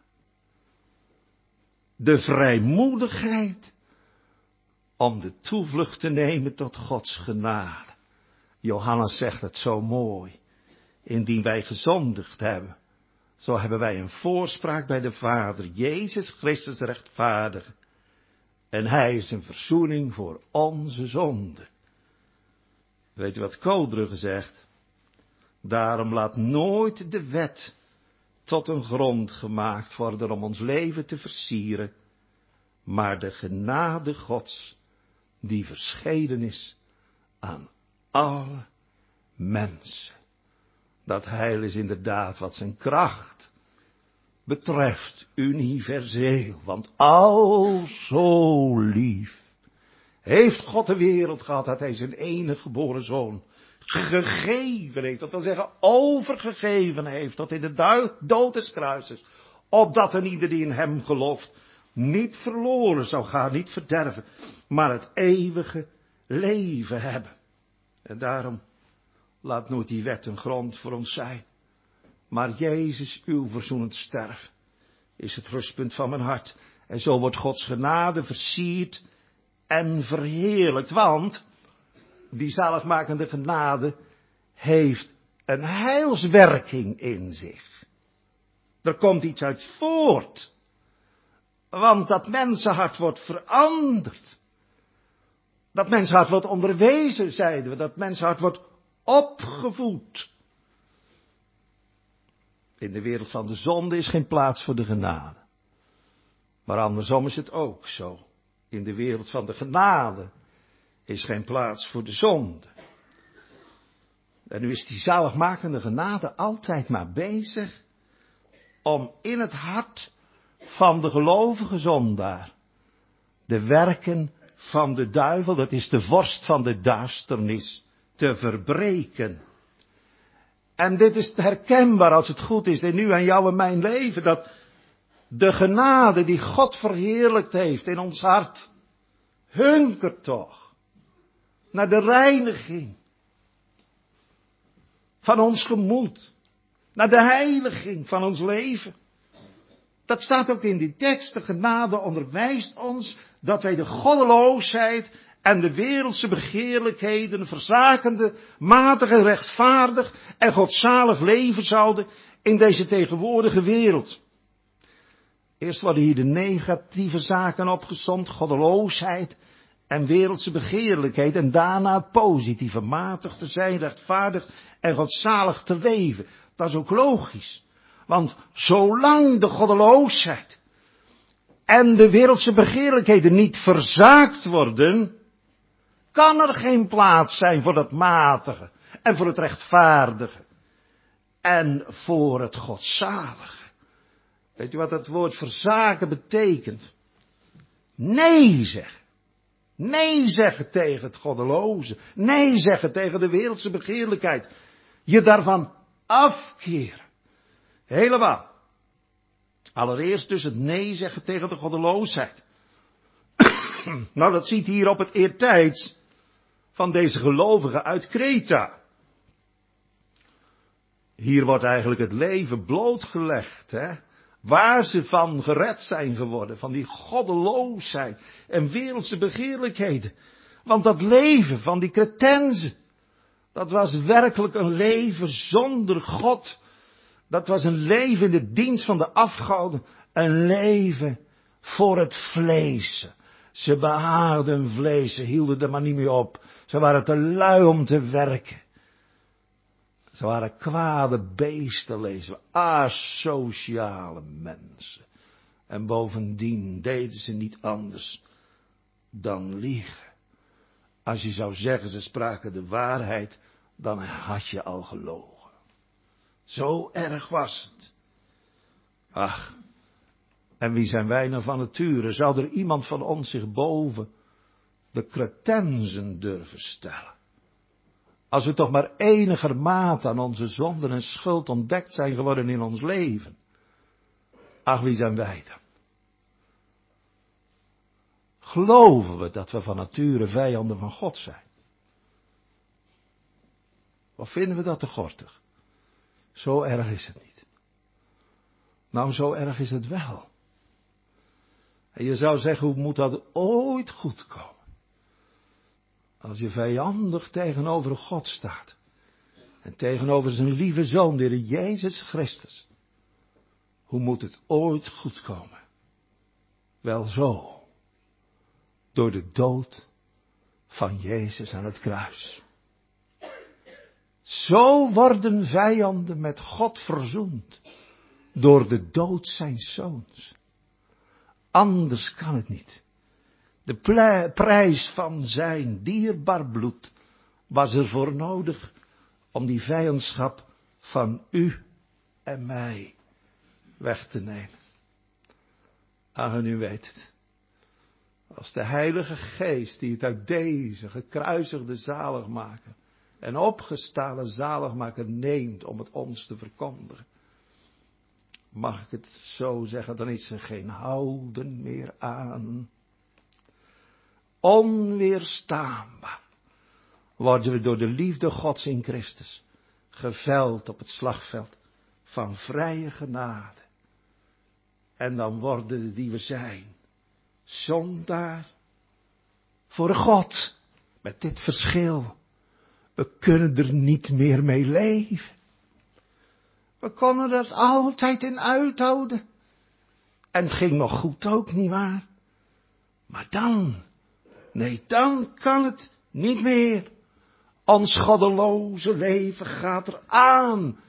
de vrijmoedigheid om de toevlucht te nemen tot Gods genade. Johannes zegt het zo mooi. Indien wij gezondigd hebben, zo hebben wij een voorspraak bij de Vader, Jezus Christus rechtvaardige. En hij is een verzoening voor onze zonde. Weet u wat Kodrugge zegt? Daarom laat nooit de wet tot een grond gemaakt worden om ons leven te versieren, maar de genade Gods die verschenen is aan alle mensen. Dat heil is inderdaad wat zijn kracht betreft universeel, want al zo lief heeft God de wereld gehad dat hij zijn enige geboren zoon gegeven heeft, dat wil zeggen overgegeven heeft tot in de dood des kruises, opdat een ieder die in hem gelooft niet verloren zou gaan, niet verderven, maar het eeuwige leven hebben. En daarom laat nooit die wet een grond voor ons zijn. Maar Jezus, uw verzoenend sterven, is het rustpunt van mijn hart. En zo wordt Gods genade versierd en verheerlijkt. Want die zaligmakende genade heeft een heilswerking in zich. Er komt iets uit voort. Want dat mensenhart wordt veranderd. Dat mensenhart wordt onderwezen, zeiden we. Dat mensenhart wordt opgevoed. In de wereld van de zonde is geen plaats voor de genade. Maar andersom is het ook zo. In de wereld van de genade is geen plaats voor de zonde. En nu is die zaligmakende genade altijd maar bezig om in het hart van de gelovige zondaar de werken van de duivel, dat is de vorst van de duisternis, te verbreken. En dit is herkenbaar als het goed is in u en jou en mijn leven, dat de genade die God verheerlijkt heeft in ons hart, hunkert toch naar de reiniging van ons gemoed, naar de heiliging van ons leven. Dat staat ook in die tekst. De genade onderwijst ons dat wij de goddeloosheid en de wereldse begeerlijkheden verzakende, matig en rechtvaardig en godzalig leven zouden in deze tegenwoordige wereld. Eerst worden hier de negatieve zaken opgesomd, goddeloosheid en wereldse begeerlijkheid, en daarna het positieve, matig te zijn, rechtvaardig en godzalig te leven. Dat is ook logisch. Want zolang de goddeloosheid en de wereldse begeerlijkheden niet verzaakt worden, kan er geen plaats zijn voor dat matige en voor het rechtvaardige en voor het godzalige. Weet je wat dat woord verzaken betekent? Nee zeggen. Nee zeggen tegen het goddeloze. Nee zeggen tegen de wereldse begeerlijkheid. Je daarvan afkeren. Helemaal. Allereerst dus het nee zeggen tegen de goddeloosheid. Nou, dat ziet hier op het eertijds van deze gelovigen uit Kreta. Hier wordt eigenlijk het leven blootgelegd, hè. Waar ze van gered zijn geworden, van die goddeloosheid en wereldse begeerlijkheden. Want dat leven van die Cretenzen, dat was werkelijk een leven zonder God. Dat was een leven in de dienst van de afgoden, een leven voor het vlees. Ze behaagden vlees, ze hielden er maar niet meer op. Ze waren te lui om te werken. Ze waren kwade beesten, lezen we, asociale mensen. En bovendien deden ze niet anders dan liegen. Als je zou zeggen, ze spraken de waarheid, dan had je al gelogen. Zo erg was het. Ach, en wie zijn wij nou van nature? Zou er iemand van ons zich boven de Cretenzen durven stellen? Als we toch maar enigermate aan onze zonden en schuld ontdekt zijn geworden in ons leven. Ach, wie zijn wij dan? Geloven we dat we van nature vijanden van God zijn? Of vinden we dat te gortig? Zo erg is het niet. Nou, zo erg is het wel. En je zou zeggen, hoe moet dat ooit goed komen? Als je vijandig tegenover God staat. En tegenover zijn lieve zoon, de Heer Jezus Christus. Hoe moet het ooit goed komen? Wel zo. Door de dood van Jezus aan het kruis. Zo worden vijanden met God verzoend. Door de dood zijn zoons. Anders kan het niet. De prijs van zijn dierbaar bloed was er voor nodig om die vijandschap van u en mij weg te nemen. Ach, en u weet het. Als de Heilige Geest die het uit deze gekruisigde zaligmaker en opgestane zaligmaker neemt om het ons te verkondigen. Mag ik het zo zeggen, dan is er geen houden meer aan. Onweerstaanbaar worden we door de liefde Gods in Christus geveld op het slagveld van vrije genade. En dan worden we die we zijn, zondaar voor God, met dit verschil. We kunnen er niet meer mee leven. We konden er altijd in uithouden. En het ging nog goed ook, nietwaar? Maar dan, nee, dan kan het niet meer. Ons goddeloze leven gaat er aan.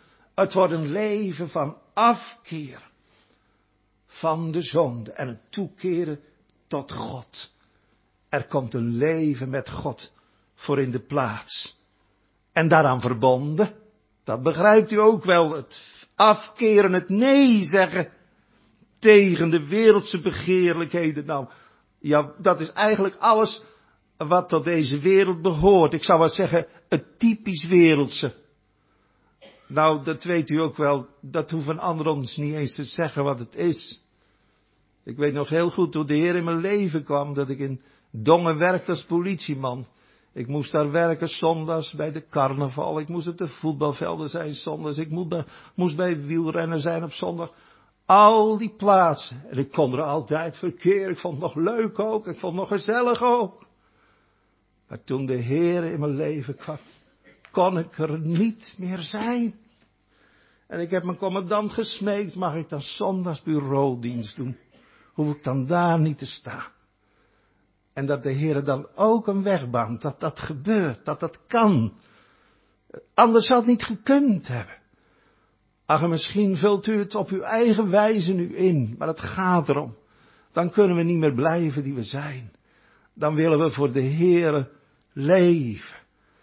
Het wordt een leven van afkeer van de zonde en het toekeren tot God. Er komt een leven met God voor in de plaats. En daaraan verbonden, dat begrijpt u ook wel, het afkeren, het nee zeggen tegen de wereldse begeerlijkheden. Nou, ja, dat is eigenlijk alles wat tot deze wereld behoort. Ik zou wel zeggen, het typisch wereldse. Nou, dat weet u ook wel, dat hoeven anderen ons niet eens te zeggen wat het is. Ik weet nog heel goed hoe de Heer in mijn leven kwam, dat ik in Dongen werkte als politieman. Ik moest daar werken zondags bij de carnaval, ik moest op de voetbalvelden zijn zondags, ik moest bij, moest bij wielrennen zijn op zondag. Al die plaatsen. En ik kon er altijd verkeren, ik vond het nog leuk ook, ik vond het nog gezellig ook. Maar toen de Heer in mijn leven kwam, kon ik er niet meer zijn. En ik heb mijn commandant gesmeekt, mag ik dan zondags bureaudienst doen? Hoef ik dan daar niet te staan? En dat de Heer dan ook een weg baant, dat dat gebeurt, dat dat kan. Anders zou het niet gekund hebben. Ach, misschien vult u het op uw eigen wijze nu in, maar het gaat erom. Dan kunnen we niet meer blijven die we zijn. Dan willen we voor de Heer leven.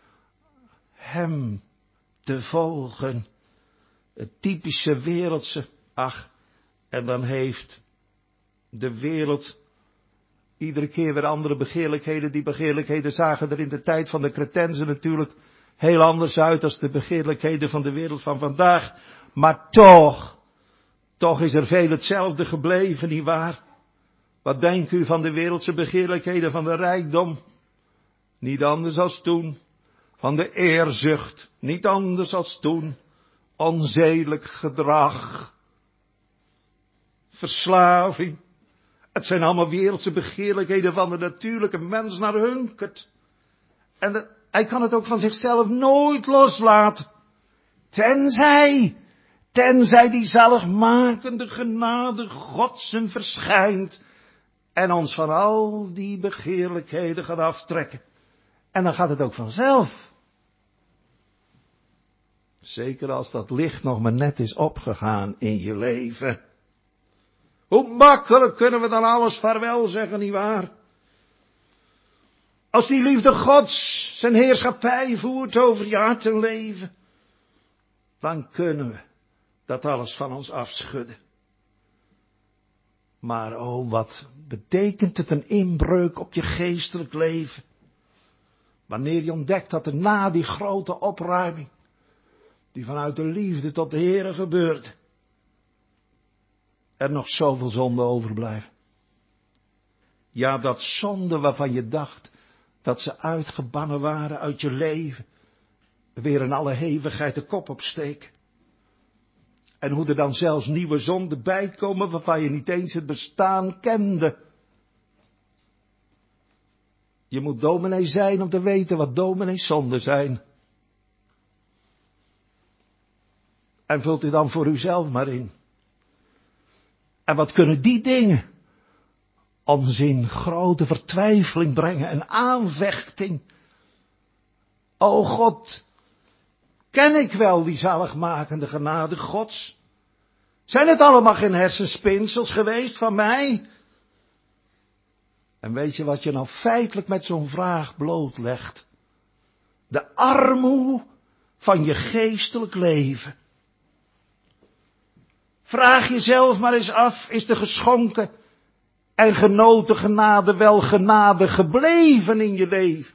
Hem te volgen. Het typische wereldse. Ach, en dan heeft de wereld iedere keer weer andere begeerlijkheden. Die begeerlijkheden zagen er in de tijd van de Cretenzen natuurlijk heel anders uit als de begeerlijkheden van de wereld van vandaag. Maar toch, toch is er veel hetzelfde gebleven, nietwaar? Wat denkt u van de wereldse begeerlijkheden van de rijkdom? Niet anders als toen. Van de eerzucht, niet anders als toen. Onzedelijk gedrag. Verslaving. Het zijn allemaal wereldse begeerlijkheden van de natuurlijke mens naar hunkert. En de, hij kan het ook van zichzelf nooit loslaten. Tenzij, tenzij die zaligmakende genade Gods hem verschijnt. En ons van al die begeerlijkheden gaat aftrekken. En dan gaat het ook vanzelf. Zeker als dat licht nog maar net is opgegaan in je leven. Hoe makkelijk kunnen we dan alles vaarwel zeggen, nietwaar? Als die liefde Gods zijn heerschappij voert over je hart en leven. Dan kunnen we dat alles van ons afschudden. Maar oh, wat betekent het een inbreuk op je geestelijk leven? Wanneer je ontdekt dat er na die grote opruiming, die vanuit de liefde tot de Heere gebeurde, er nog zoveel zonden overblijven. Ja, dat zonden waarvan je dacht dat ze uitgebannen waren uit je leven, weer in alle hevigheid de kop opsteken. En hoe er dan zelfs nieuwe zonden bijkomen waarvan je niet eens het bestaan kende. Je moet dominee zijn om te weten wat dominees zonden zijn. En vult u dan voor uzelf maar in. En wat kunnen die dingen ons in grote vertwijfeling brengen en aanvechting. O God, ken ik wel die zaligmakende genade Gods? Zijn het allemaal geen hersenspinsels geweest van mij? En weet je wat je nou feitelijk met zo'n vraag blootlegt? De armoede van je geestelijk leven. Vraag jezelf maar eens af, is de geschonken en genoten genade wel genade gebleven in je leven?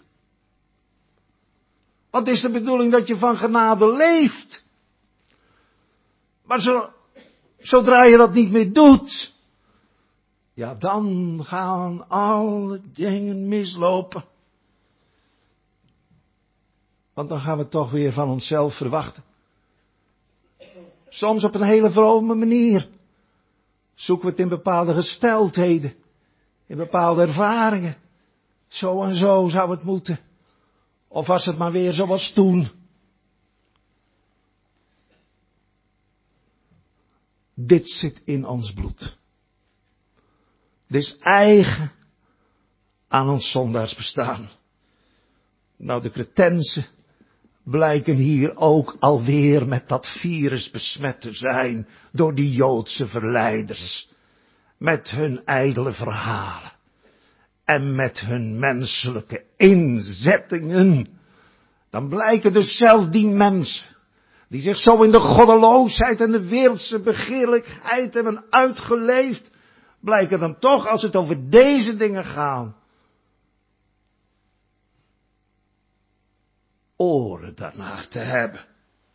Wat is de bedoeling dat je van genade leeft? Maar zo, zodra je dat niet meer doet, ja, dan gaan alle dingen mislopen. Want dan gaan we toch weer van onszelf verwachten. Soms op een hele vrome manier. Zoeken we het in bepaalde gesteldheden. In bepaalde ervaringen. Zo en zo zou het moeten. Of was het maar weer zoals toen. Dit zit in ons bloed. Dit is eigen aan ons zondaarsbestaan. Nou, de Cretenzen blijken hier ook alweer met dat virus besmet te zijn door die Joodse verleiders. Met hun ijdele verhalen. En met hun menselijke inzettingen. Dan blijken dus zelf die mensen, die zich zo in de goddeloosheid en de wereldse begeerlijkheid hebben uitgeleefd, blijken dan toch, als het over deze dingen gaat, oren daarnaar te hebben.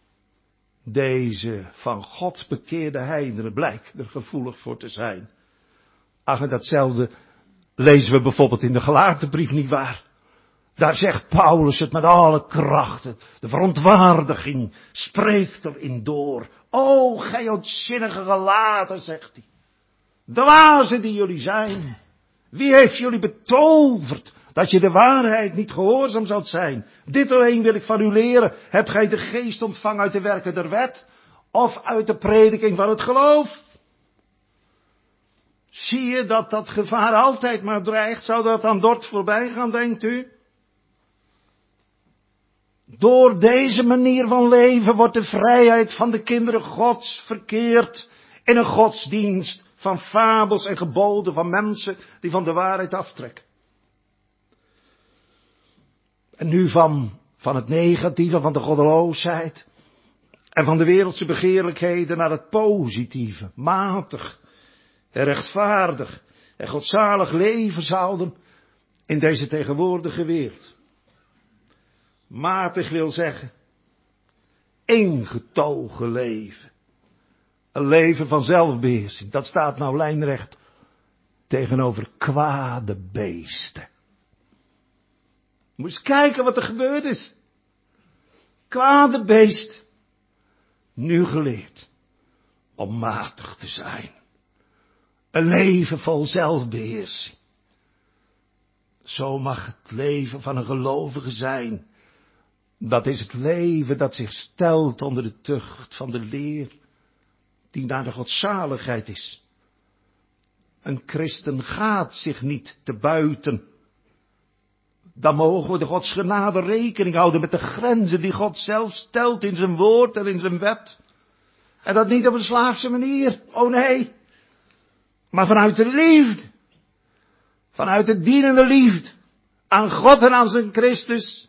Deze van God bekeerde heidenen blijken er gevoelig voor te zijn. Ach, en datzelfde lezen we bijvoorbeeld in de Galatenbrief, niet waar? Daar zegt Paulus het met alle krachten. De verontwaardiging spreekt erin door. O, gij ontzinnige Galaten, zegt hij. Dwazen die jullie zijn. Wie heeft jullie betoverd dat je de waarheid niet gehoorzaam zoudt zijn? Dit alleen wil ik van u leren. Hebt gij de geest ontvangen uit de werken der wet? Of uit de prediking van het geloof? Zie je dat dat gevaar altijd maar dreigt? Zou dat aan Dort voorbij gaan, denkt u? Door deze manier van leven wordt de vrijheid van de kinderen Gods verkeerd in een godsdienst van fabels en geboden van mensen die van de waarheid aftrekken. En nu van, van het negatieve, van de goddeloosheid en van de wereldse begeerlijkheden naar het positieve, matig en rechtvaardig en godzalig leven zouden in deze tegenwoordige wereld. Matig wil zeggen, ingetogen leven. Een leven van zelfbeheersing. Dat staat nou lijnrecht tegenover kwade beesten. Moet eens kijken wat er gebeurd is. Kwade beest. Nu geleerd om matig te zijn. Een leven vol zelfbeheersing. Zo mag het leven van een gelovige zijn. Dat is het leven dat zich stelt onder de tucht van de leer die naar de godzaligheid is. Een christen gaat zich niet te buiten. Dan mogen we de Gods genade rekening houden met de grenzen die God zelf stelt in zijn woord en in zijn wet. En dat niet op een slaafse manier, oh nee, maar vanuit de liefde. Vanuit de dienende liefde aan God en aan zijn Christus.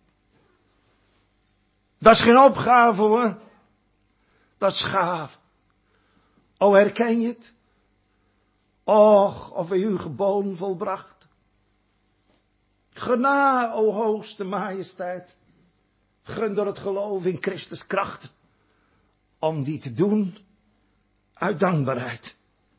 Dat is geen opgave hoor. Dat is gaaf. O, herken je het? Och, of hij uw geboden volbracht. Gena, o hoogste majesteit. Gun door het geloof in Christus kracht. Om die te doen uit dankbaarheid.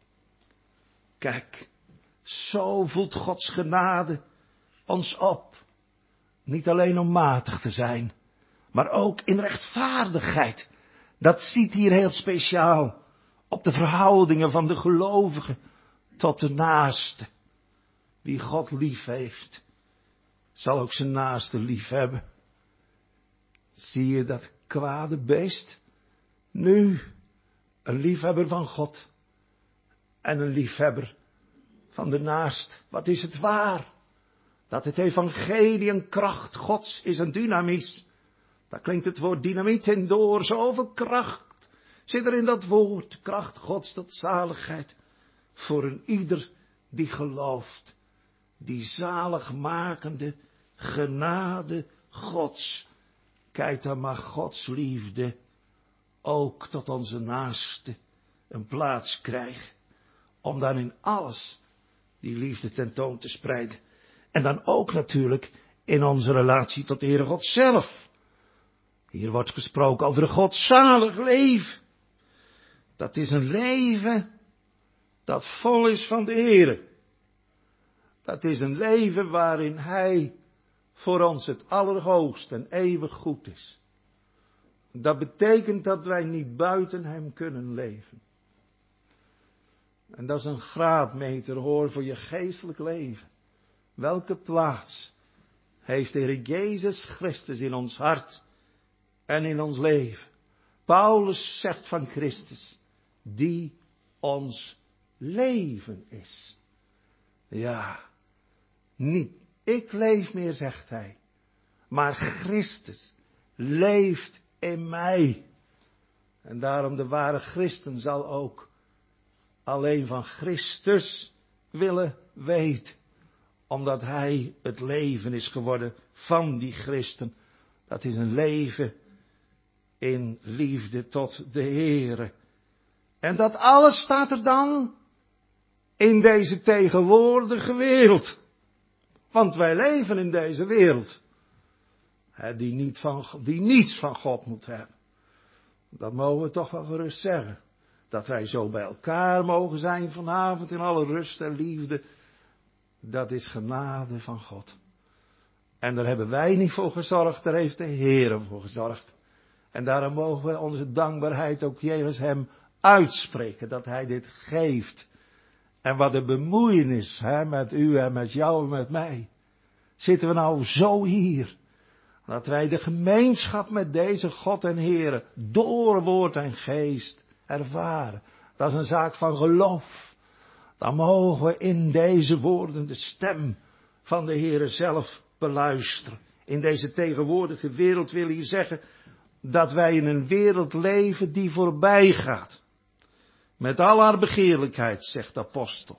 Kijk, zo voelt Gods genade ons op. Niet alleen om matig te zijn, maar ook in rechtvaardigheid. Dat ziet hier heel speciaal op de verhoudingen van de gelovigen tot de naaste. Wie God lief heeft, zal ook zijn naaste lief hebben. Zie je dat kwade beest? Nu, een liefhebber van God en een liefhebber van de naast. Wat is het waar? Dat het evangelie een kracht Gods is en dynamisch. Daar klinkt het woord dynamiet in door. Zoveel kracht zit er in dat woord. Kracht Gods tot zaligheid. Voor een ieder die gelooft. Die zaligmakende genade Gods. Kijk, dan mag Gods liefde ook tot onze naaste een plaats krijgen. Om dan in alles die liefde tentoon te spreiden. En dan ook natuurlijk in onze relatie tot de Heere God zelf. Hier wordt gesproken over een godzalig leven. Dat is een leven dat vol is van de Heere. Dat is een leven waarin Hij voor ons het allerhoogste en eeuwig goed is. Dat betekent dat wij niet buiten Hem kunnen leven. En dat is een graadmeter hoor voor je geestelijk leven. Welke plaats heeft de Heer Jezus Christus in ons hart en in ons leven? Paulus zegt van Christus, die ons leven is. Ja, niet ik leef meer, zegt hij, maar Christus leeft in mij. En daarom de ware christen zal ook alleen van Christus willen weten. Omdat hij het leven is geworden van die christen. Dat is een leven in liefde tot de Heere. En dat alles staat er dan in deze tegenwoordige wereld. Want wij leven in deze wereld. Hè, die, niet van, die niets van God moet hebben. Dat mogen we toch wel gerust zeggen. Dat wij zo bij elkaar mogen zijn vanavond in alle rust en liefde. Dat is genade van God. En daar hebben wij niet voor gezorgd, daar heeft de Heer voor gezorgd. En daarom mogen we onze dankbaarheid ook jegens hem uitspreken, dat hij dit geeft. En wat de bemoeienis hè, met u en met jou en met mij. Zitten we nou zo hier, dat wij de gemeenschap met deze God en Heer door woord en geest ervaren. Dat is een zaak van geloof. Dan mogen we in deze woorden de stem van de Heer zelf beluisteren. In deze tegenwoordige wereld wil je zeggen dat wij in een wereld leven die voorbij gaat. Met al haar begeerlijkheid, zegt de apostel.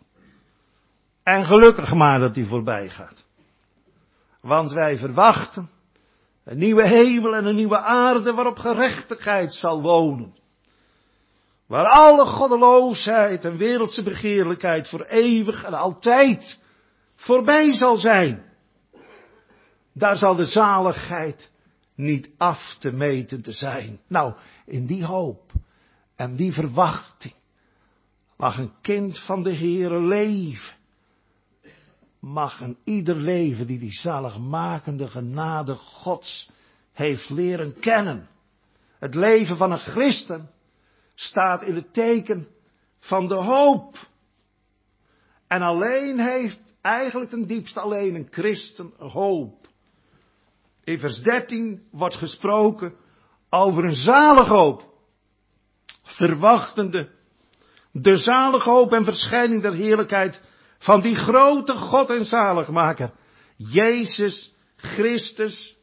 En gelukkig maar dat die voorbij gaat. Want wij verwachten een nieuwe hemel en een nieuwe aarde waarop gerechtigheid zal wonen. Waar alle goddeloosheid en wereldse begeerlijkheid voor eeuwig en altijd voorbij zal zijn. Daar zal de zaligheid niet af te meten te zijn. Nou, in die hoop en die verwachting mag een kind van de Heere leven. Mag een ieder leven die die zaligmakende genade Gods heeft leren kennen. Het leven van een christen staat in het teken van de hoop. En alleen heeft eigenlijk ten diepste alleen een christen hoop. In vers dertien wordt gesproken over een zalige hoop. Verwachtende de zalige hoop en verschijning der heerlijkheid van die grote God en zaligmaker. Jezus Christus.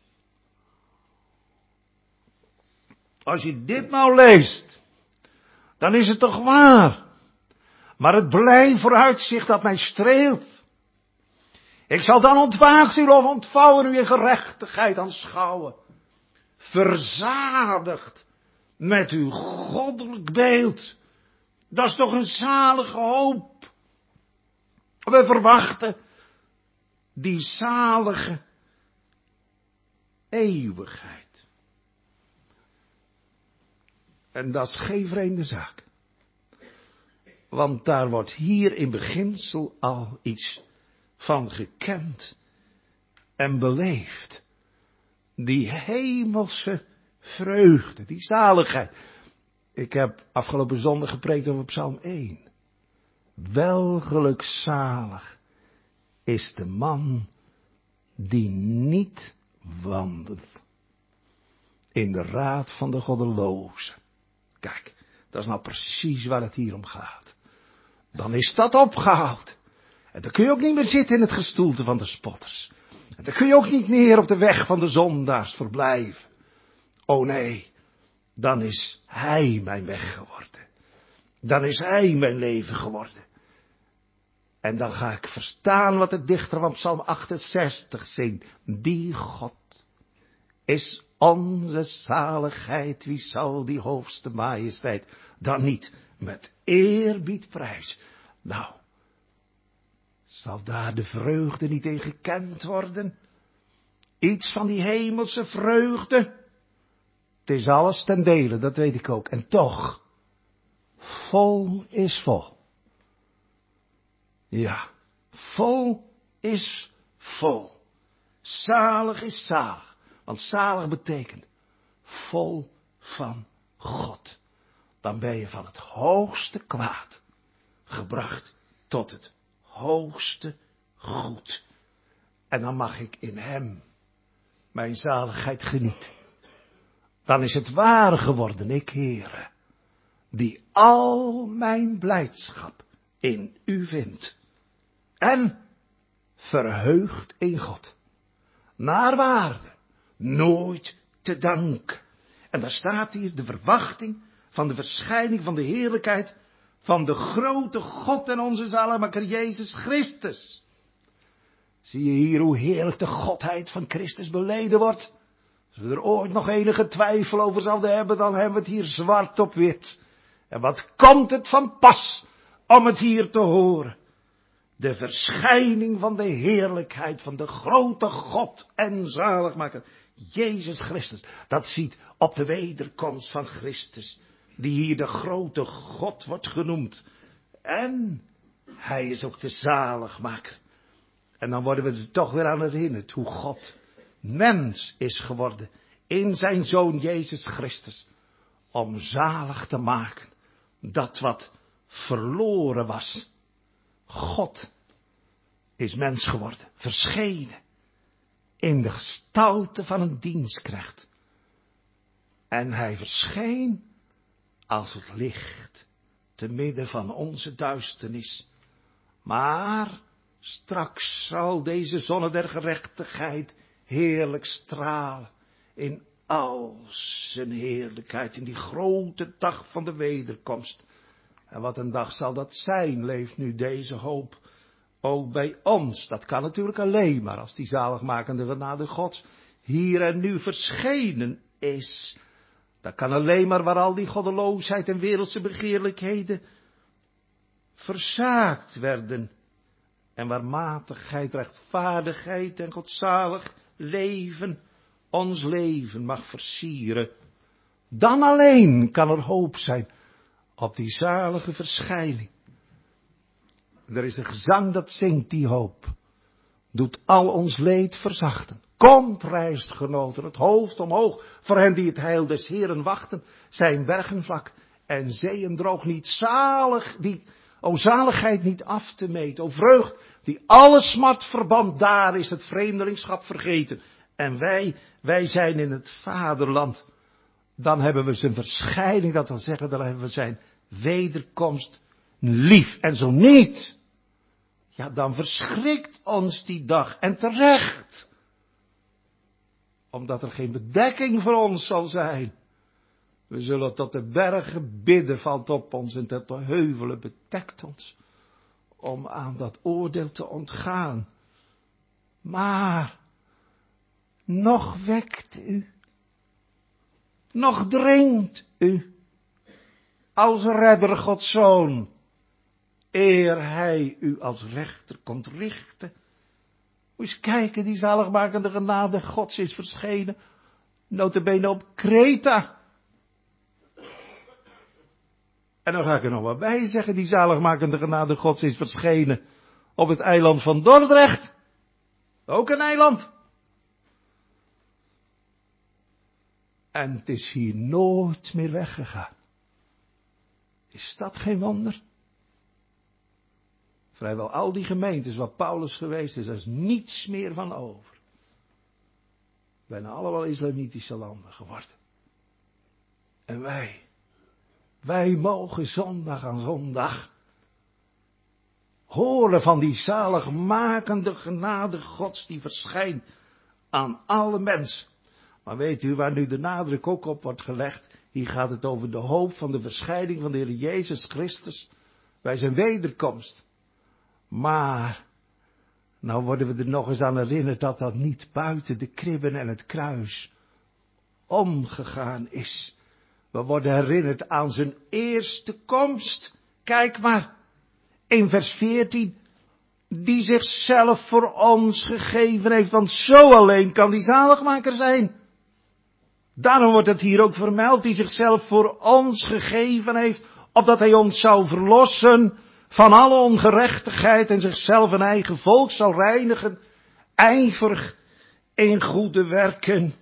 Als je dit nou leest, dan is het toch waar. Maar het blij vooruitzicht dat mij streelt. Ik zal dan ontwaakt u of ontvouwen u in gerechtigheid aanschouwen. Verzadigd met uw goddelijk beeld. Dat is toch een zalige hoop. We verwachten die zalige eeuwigheid. En dat is geen vreemde zaak. Want daar wordt hier in beginsel al iets van gekend en beleefd. Die hemelse vreugde, die zaligheid. Ik heb afgelopen zondag gepreekt over Psalm één. Welgelukzalig is de man die niet wandelt in de raad van de goddelozen. Kijk, dat is nou precies waar het hier om gaat. Dan is dat opgehaald. En dan kun je ook niet meer zitten in het gestoelte van de spotters. En dan kun je ook niet meer op de weg van de zondaars verblijven. Oh nee, dan is hij mijn weg geworden. Dan is hij mijn leven geworden. En dan ga ik verstaan wat de dichter van Psalm achtenzestig zingt. Die God is onze zaligheid. Wie zal die hoogste majesteit dan niet met eerbied prijzen? Nou, zal daar de vreugde niet in gekend worden? Iets van die hemelse vreugde? Het is alles ten dele, dat weet ik ook. En toch, vol is vol. Ja, vol is vol. Zalig is zalig. Want zalig betekent vol van God. Dan ben je van het hoogste kwaad gebracht tot het hoogste goed. En dan mag ik in hem mijn zaligheid genieten. Dan is het waar geworden, ik Heere, die al mijn blijdschap in u vindt. En verheugd in God. Naar waarde, nooit te danken. En daar staat hier de verwachting van de verschijning van de heerlijkheid van de grote God en onze zaligmaker Jezus Christus. Zie je hier hoe heerlijk de godheid van Christus beleden wordt? Als we er ooit nog enige twijfel over zouden hebben, dan hebben we het hier zwart op wit. En wat komt het van pas om het hier te horen? De verschijning van de heerlijkheid van de grote God en zaligmaker Jezus Christus. Dat ziet op de wederkomst van Christus, die hier de grote God wordt genoemd. En hij is ook de zaligmaker. En dan worden we er toch weer aan herinnerd hoe God mens is geworden in zijn Zoon Jezus Christus. Om zalig te maken dat wat verloren was. God is mens geworden, verschenen in de gestalte van een dienstknecht. En hij verscheen als het licht te midden van onze duisternis. Maar straks zal deze zonne der gerechtigheid heerlijk stralen in al zijn heerlijkheid, in die grote dag van de wederkomst. En wat een dag zal dat zijn, leeft nu deze hoop ook bij ons. Dat kan natuurlijk alleen maar als die zaligmakende genade Gods hier en nu verschenen is. Dat kan alleen maar waar al die goddeloosheid en wereldse begeerlijkheden verzaakt werden. En waar matigheid, rechtvaardigheid en godzalig leven ons leven mag versieren. Dan alleen kan er hoop zijn op die zalige verschijning. Er is een gezang dat zingt die hoop. Doet al ons leed verzachten. Komt, reisgenoten, het hoofd omhoog, voor hen die het heil des Heeren wachten. Zijn bergen vlak en zeeën droog, niet zalig, die, o zaligheid niet af te meten. O vreugd, die alle smart verband, daar is het vreemdelingschap vergeten. En wij, wij zijn in het vaderland. Dan hebben we zijn verschijning, dat wil zeggen, dan hebben we zijn wederkomst lief. En zo niet, ja, dan verschrikt ons die dag. En terecht. Omdat er geen bedekking voor ons zal zijn. We zullen tot de bergen bidden, valt op ons, en tot de heuvelen bedekt ons. Om aan dat oordeel te ontgaan. Maar, nog wekt u. Nog dringt u. Als redder Gods Zoon. Eer hij u als rechter komt richten. Moet eens kijken, die zaligmakende genade Gods is verschenen. Nota bene op Kreta. En dan ga ik er nog wat bij zeggen, die zaligmakende genade Gods is verschenen op het eiland van Dordrecht. Ook een eiland. En het is hier nooit meer weggegaan. Is dat geen wonder? Vrijwel al die gemeentes waar Paulus geweest is, er is niets meer van over. Bijna allemaal islamitische landen geworden. En wij, wij mogen zondag aan zondag horen van die zaligmakende genade Gods die verschijnt aan alle mensen. Maar weet u waar nu de nadruk ook op wordt gelegd? Hier gaat het over de hoop van de verschijning van de Heer Jezus Christus bij zijn wederkomst. Maar, nou worden we er nog eens aan herinnerd dat dat niet buiten de kribben en het kruis omgegaan is. We worden herinnerd aan zijn eerste komst. Kijk maar, in vers veertien, die zichzelf voor ons gegeven heeft, want zo alleen kan die zaligmaker zijn. Daarom wordt het hier ook vermeld, die zichzelf voor ons gegeven heeft, opdat hij ons zou verlossen van alle ongerechtigheid en zichzelf een eigen volk zal reinigen, ijverig in goede werken.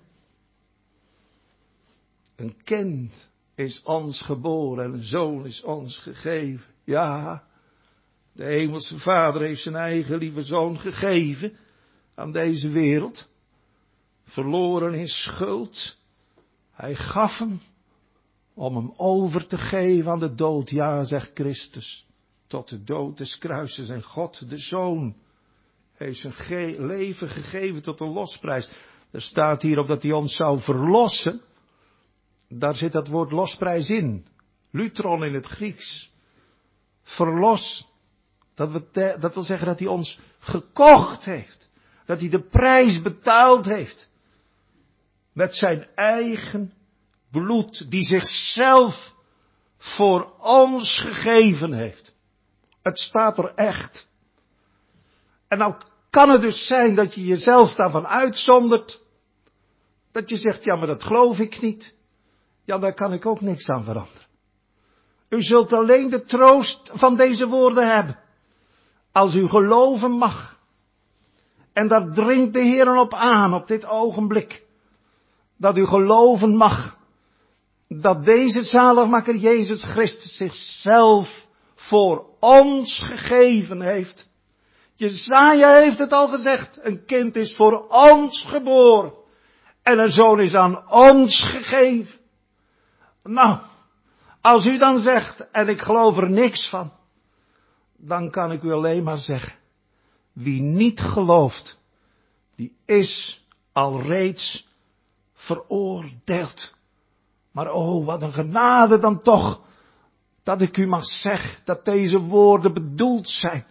Een kind is ons geboren en een zoon is ons gegeven. Ja, de hemelse Vader heeft zijn eigen lieve zoon gegeven aan deze wereld, verloren in schuld. Hij gaf hem om hem over te geven aan de dood. Ja, zegt Christus, tot de dood des kruises. En God, de Zoon, heeft zijn ge- leven gegeven tot een losprijs. Er staat hier op dat hij ons zou verlossen. Daar zit dat woord losprijs in. Lutron in het Grieks. Verlos. Dat, we, dat wil zeggen dat hij ons gekocht heeft. Dat hij de prijs betaald heeft. Met zijn eigen bloed. Die zichzelf voor ons gegeven heeft. Het staat er echt. En nou kan het dus zijn dat je jezelf daarvan uitzondert. Dat je zegt, ja maar dat geloof ik niet. Ja, daar kan ik ook niks aan veranderen. U zult alleen de troost van deze woorden hebben. Als u geloven mag. En daar dringt de Heer op aan op dit ogenblik. Dat u geloven mag. Dat deze zaligmaker Jezus Christus zichzelf voor ons gegeven heeft. Jesaja heeft het al gezegd. Een kind is voor ons geboren. En een zoon is aan ons gegeven. Nou, als u dan zegt, en ik geloof er niks van. Dan kan ik u alleen maar zeggen. Wie niet gelooft, die is alreeds veroordeeld. Maar oh, wat een genade dan toch. Dat ik u mag zeggen dat deze woorden bedoeld zijn.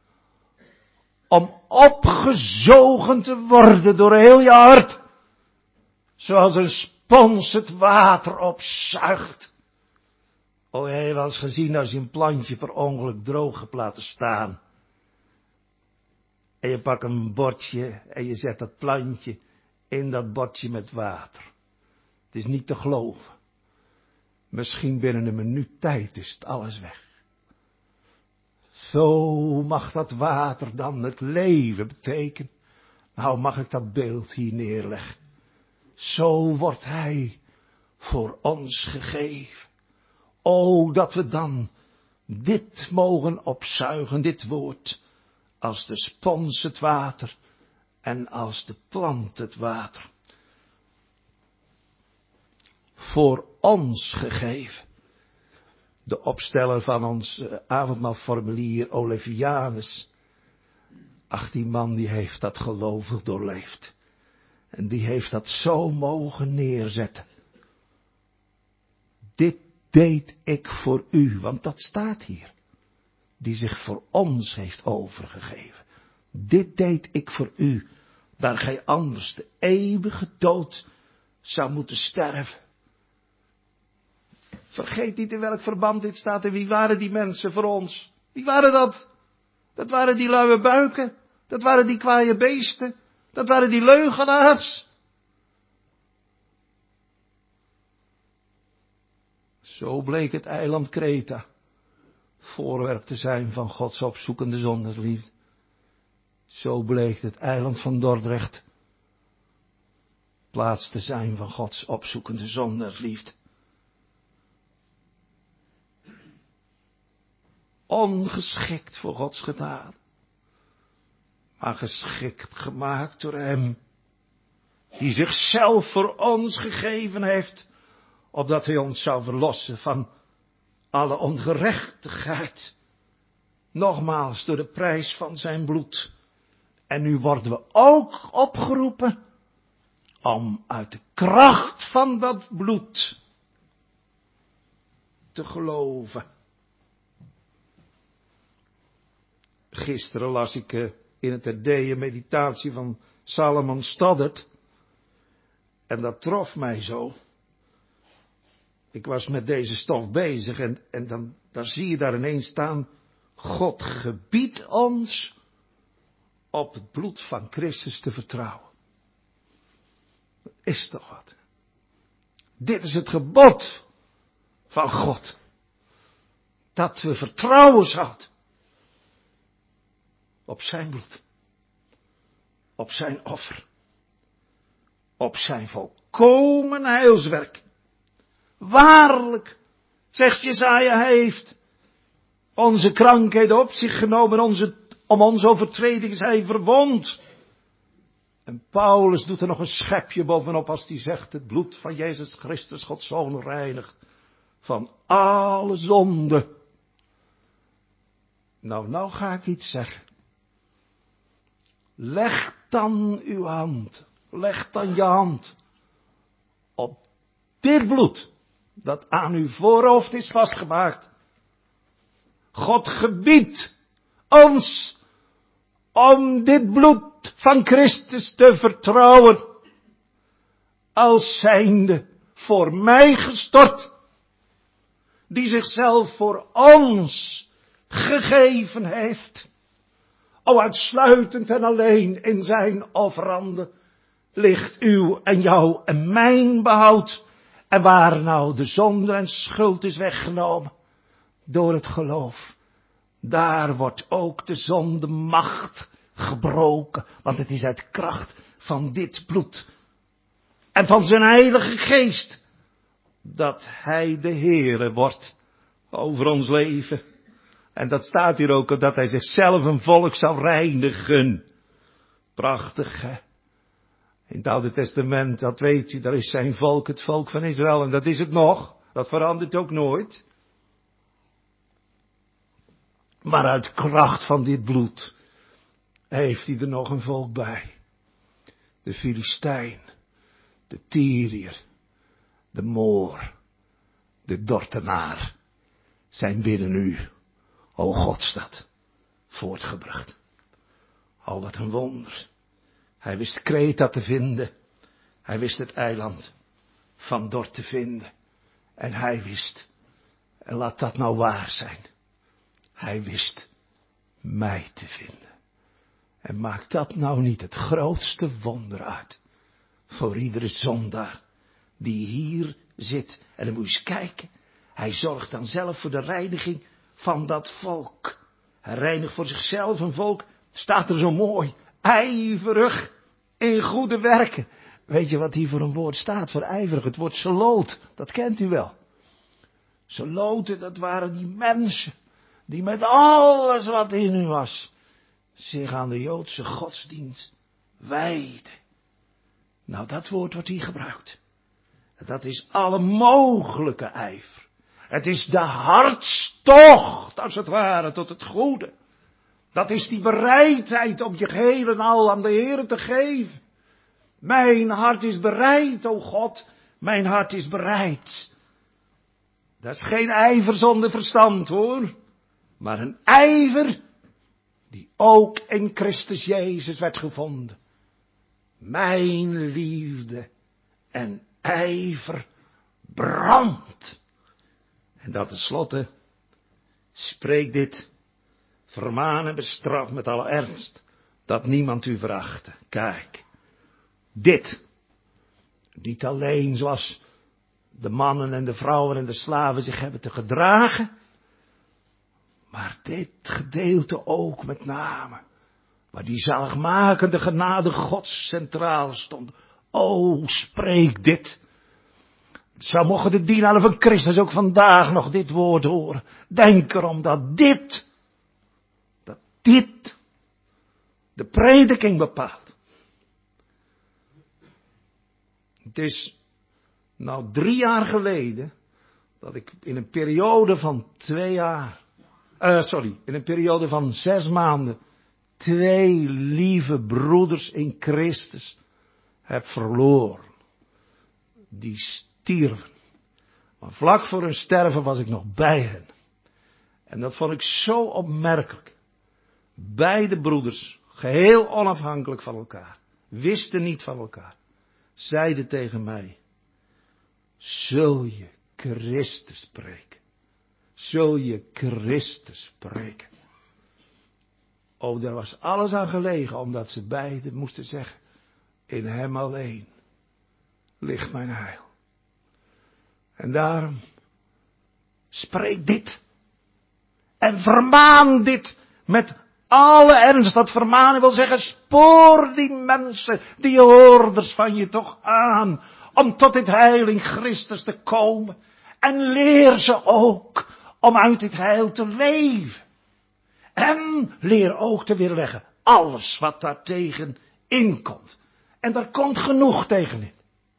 Om opgezogen te worden door heel je hart. Zoals een spons het water opzuigt. Oh, heb je wel eens gezien als je een plantje per ongeluk droog hebt laten staan. En je pakt een bordje en je zet dat plantje in dat bordje met water. Het is niet te geloven. Misschien binnen een minuut tijd is het alles weg. Zo mag dat water dan het leven betekenen. Nou mag ik dat beeld hier neerleggen. Zo wordt hij voor ons gegeven. O, dat we dan dit mogen opzuigen, dit woord. Als de spons het water en als de plant het water. Voor ons gegeven. De opsteller van ons avondmaalformulier, Olevianus. Ach, die man die heeft dat gelovig doorleefd. En die heeft dat zo mogen neerzetten. Dit deed ik voor u, want dat staat hier. Die zich voor ons heeft overgegeven. Dit deed ik voor u, daar gij anders de eeuwige dood zou moeten sterven. Vergeet niet in welk verband dit staat en wie waren die mensen voor ons? Wie waren dat? Dat waren die luie buiken. Dat waren die kwaaie beesten. Dat waren die leugenaars. Zo bleek het eiland Kreta voorwerp te zijn van Gods opzoekende zondersliefde. Zo bleek het eiland van Dordrecht plaats te zijn van Gods opzoekende zondersliefde. Ongeschikt voor Gods genade, maar geschikt gemaakt door Hem, die zichzelf voor ons gegeven heeft, opdat Hij ons zou verlossen van alle ongerechtigheid. Nogmaals, door de prijs van zijn bloed. En nu worden we ook opgeroepen om uit de kracht van dat bloed te geloven. Gisteren las ik in het Terdeeën meditatie van Salomon Stoddard. En dat trof mij zo. Ik was met deze stof bezig en, en dan, dan zie je daar ineens staan. God gebiedt ons op het bloed van Christus te vertrouwen. Dat is toch wat. Dit is het gebod van God. Dat we vertrouwen zouden. Op zijn bloed. Op zijn offer. Op zijn volkomen heilswerk. Waarlijk, zegt Jesaja, hij heeft onze krankheden op zich genomen. Onze, om onze overtreding is hij verwond. En Paulus doet er nog een schepje bovenop als hij zegt, het bloed van Jezus Christus, Gods Zoon, reinigt van alle zonde. Nou, nou ga ik iets zeggen. Leg dan uw hand, leg dan je hand op dit bloed dat aan uw voorhoofd is vastgemaakt. God gebiedt ons om dit bloed van Christus te vertrouwen, als zijnde voor mij gestort, die zichzelf voor ons gegeven heeft. O, uitsluitend en alleen in zijn offerande ligt uw en jou en mijn behoud. En waar nou de zonde en schuld is weggenomen door het geloof, daar wordt ook de zonde macht gebroken. Want het is uit kracht van dit bloed en van zijn heilige geest dat hij de Heere wordt over ons leven. En dat staat hier ook, dat hij zichzelf een volk zal reinigen. Prachtig, hè? In het Oude Testament, dat weet u, daar is zijn volk het volk van Israël. En dat is het nog. Dat verandert ook nooit. Maar uit kracht van dit bloed heeft hij er nog een volk bij. De Filistijn, de Tyriër, de Moor, de Dortenaar zijn binnen u, o Godstad, voortgebracht. O, wat een wonder. Hij wist Kreta te vinden. Hij wist het eiland van Dort te vinden. En hij wist, en laat dat nou waar zijn, hij wist mij te vinden. En maakt dat nou niet het grootste wonder uit voor iedere zondaar die hier zit. En dan moet je eens kijken, hij zorgt dan zelf voor de reiniging van dat volk. Hij reinigt voor zichzelf een volk, staat er zo mooi, ijverig in goede werken. Weet je wat hier voor een woord staat voor ijverig? Het woord zeloot, dat kent u wel. Zeloten, dat waren die mensen die met alles wat in u was zich aan de Joodse godsdienst wijden. Nou, dat woord wordt hier gebruikt. Dat is alle mogelijke ijver. Het is de hartstocht, als het ware, tot het goede. Dat is die bereidheid om je geheel en al aan de Heer te geven. Mijn hart is bereid, o God, mijn hart is bereid. Dat is geen ijver zonder verstand, hoor. Maar een ijver die ook in Christus Jezus werd gevonden. Mijn liefde en ijver brandt. En dat tenslotte, spreek dit, vermaan en bestraf met alle ernst, dat niemand u verachte. Kijk, dit, niet alleen zoals de mannen en de vrouwen en de slaven zich hebben te gedragen, maar dit gedeelte ook met name, waar die zaligmakende genade Gods centraal stond. O, spreek dit. Zou mogen de dienaren van Christus ook vandaag nog dit woord horen. Denk erom dat dit, dat dit de prediking bepaalt. Het is nou drie jaar geleden dat ik in een periode van twee jaar, uh, sorry, in een periode van zes maanden twee lieve broeders in Christus heb verloren. Die stierven. Maar vlak voor hun sterven was ik nog bij hen. En dat vond ik zo opmerkelijk. Beide broeders, geheel onafhankelijk van elkaar, wisten niet van elkaar, zeiden tegen mij: zul je Christus spreken? Zul je Christus spreken? Oh, daar was alles aan gelegen, omdat ze beiden moesten zeggen: in hem alleen ligt mijn heil. En daarom, spreek dit. En vermaan dit met alle ernst. Dat vermanen wil zeggen, spoor die mensen, die hoorders van je toch aan, om tot dit heil in Christus te komen. En leer ze ook om uit dit heil te leven. En leer ook te weerleggen alles wat daar tegen inkomt. En daar komt genoeg tegenin.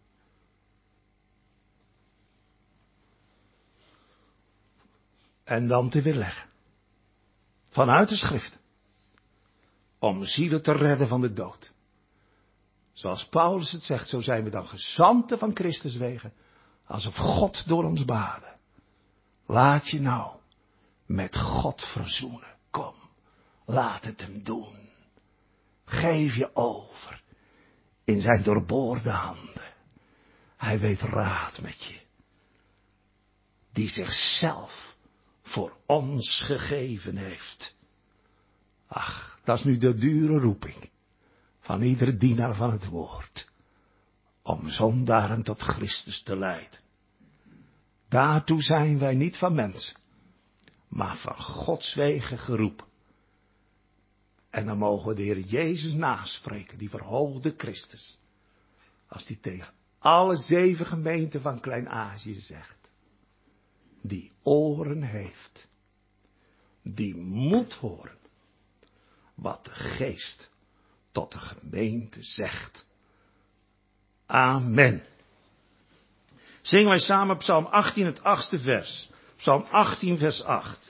En dan te weerleggen. Vanuit de schrift. Om zielen te redden van de dood. Zoals Paulus het zegt, zo zijn we dan gezanten van Christus wegen, alsof God door ons baden. Laat je nou met God verzoenen. Kom, laat het hem doen. Geef je over in zijn doorboorde handen. Hij weet raad met je. Die zichzelf voor ons gegeven heeft. Ach, dat is nu de dure roeping van iedere dienaar van het woord. Om zondaren tot Christus te leiden. Daartoe zijn wij niet van mensen, maar van Gods wegen geroepen. En dan mogen we de Heer Jezus naspreken, die verhoogde Christus. Als die tegen alle zeven gemeenten van Klein-Azië zegt. Die oren heeft. Die moet horen. Wat de Geest tot de gemeente zegt. Amen. Zingen wij samen Psalm achttien, het achtste vers. Psalm achttien, vers acht.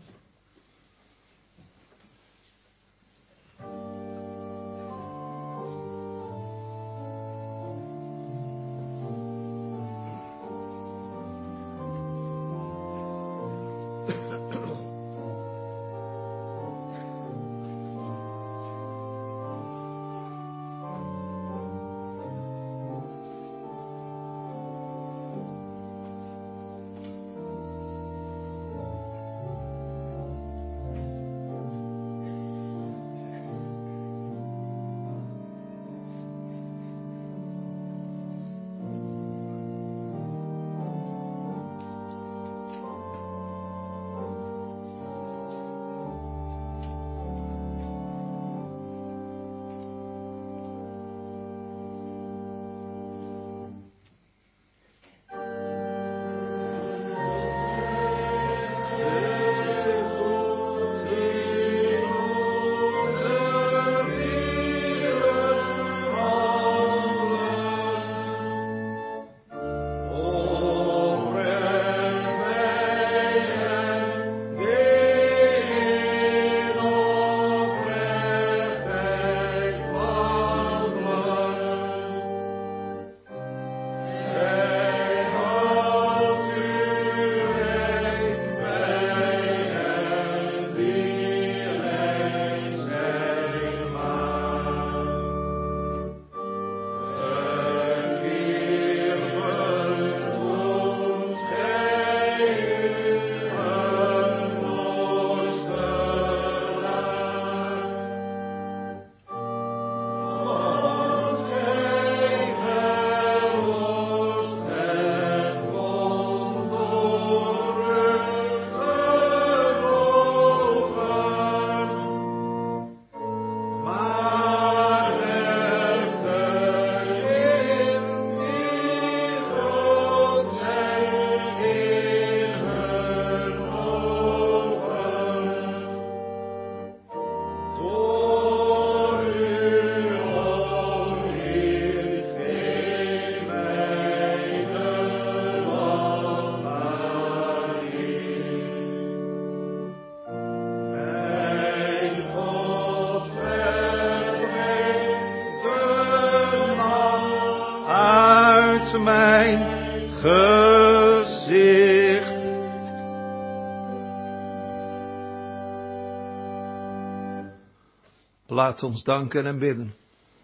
Laat ons danken en bidden.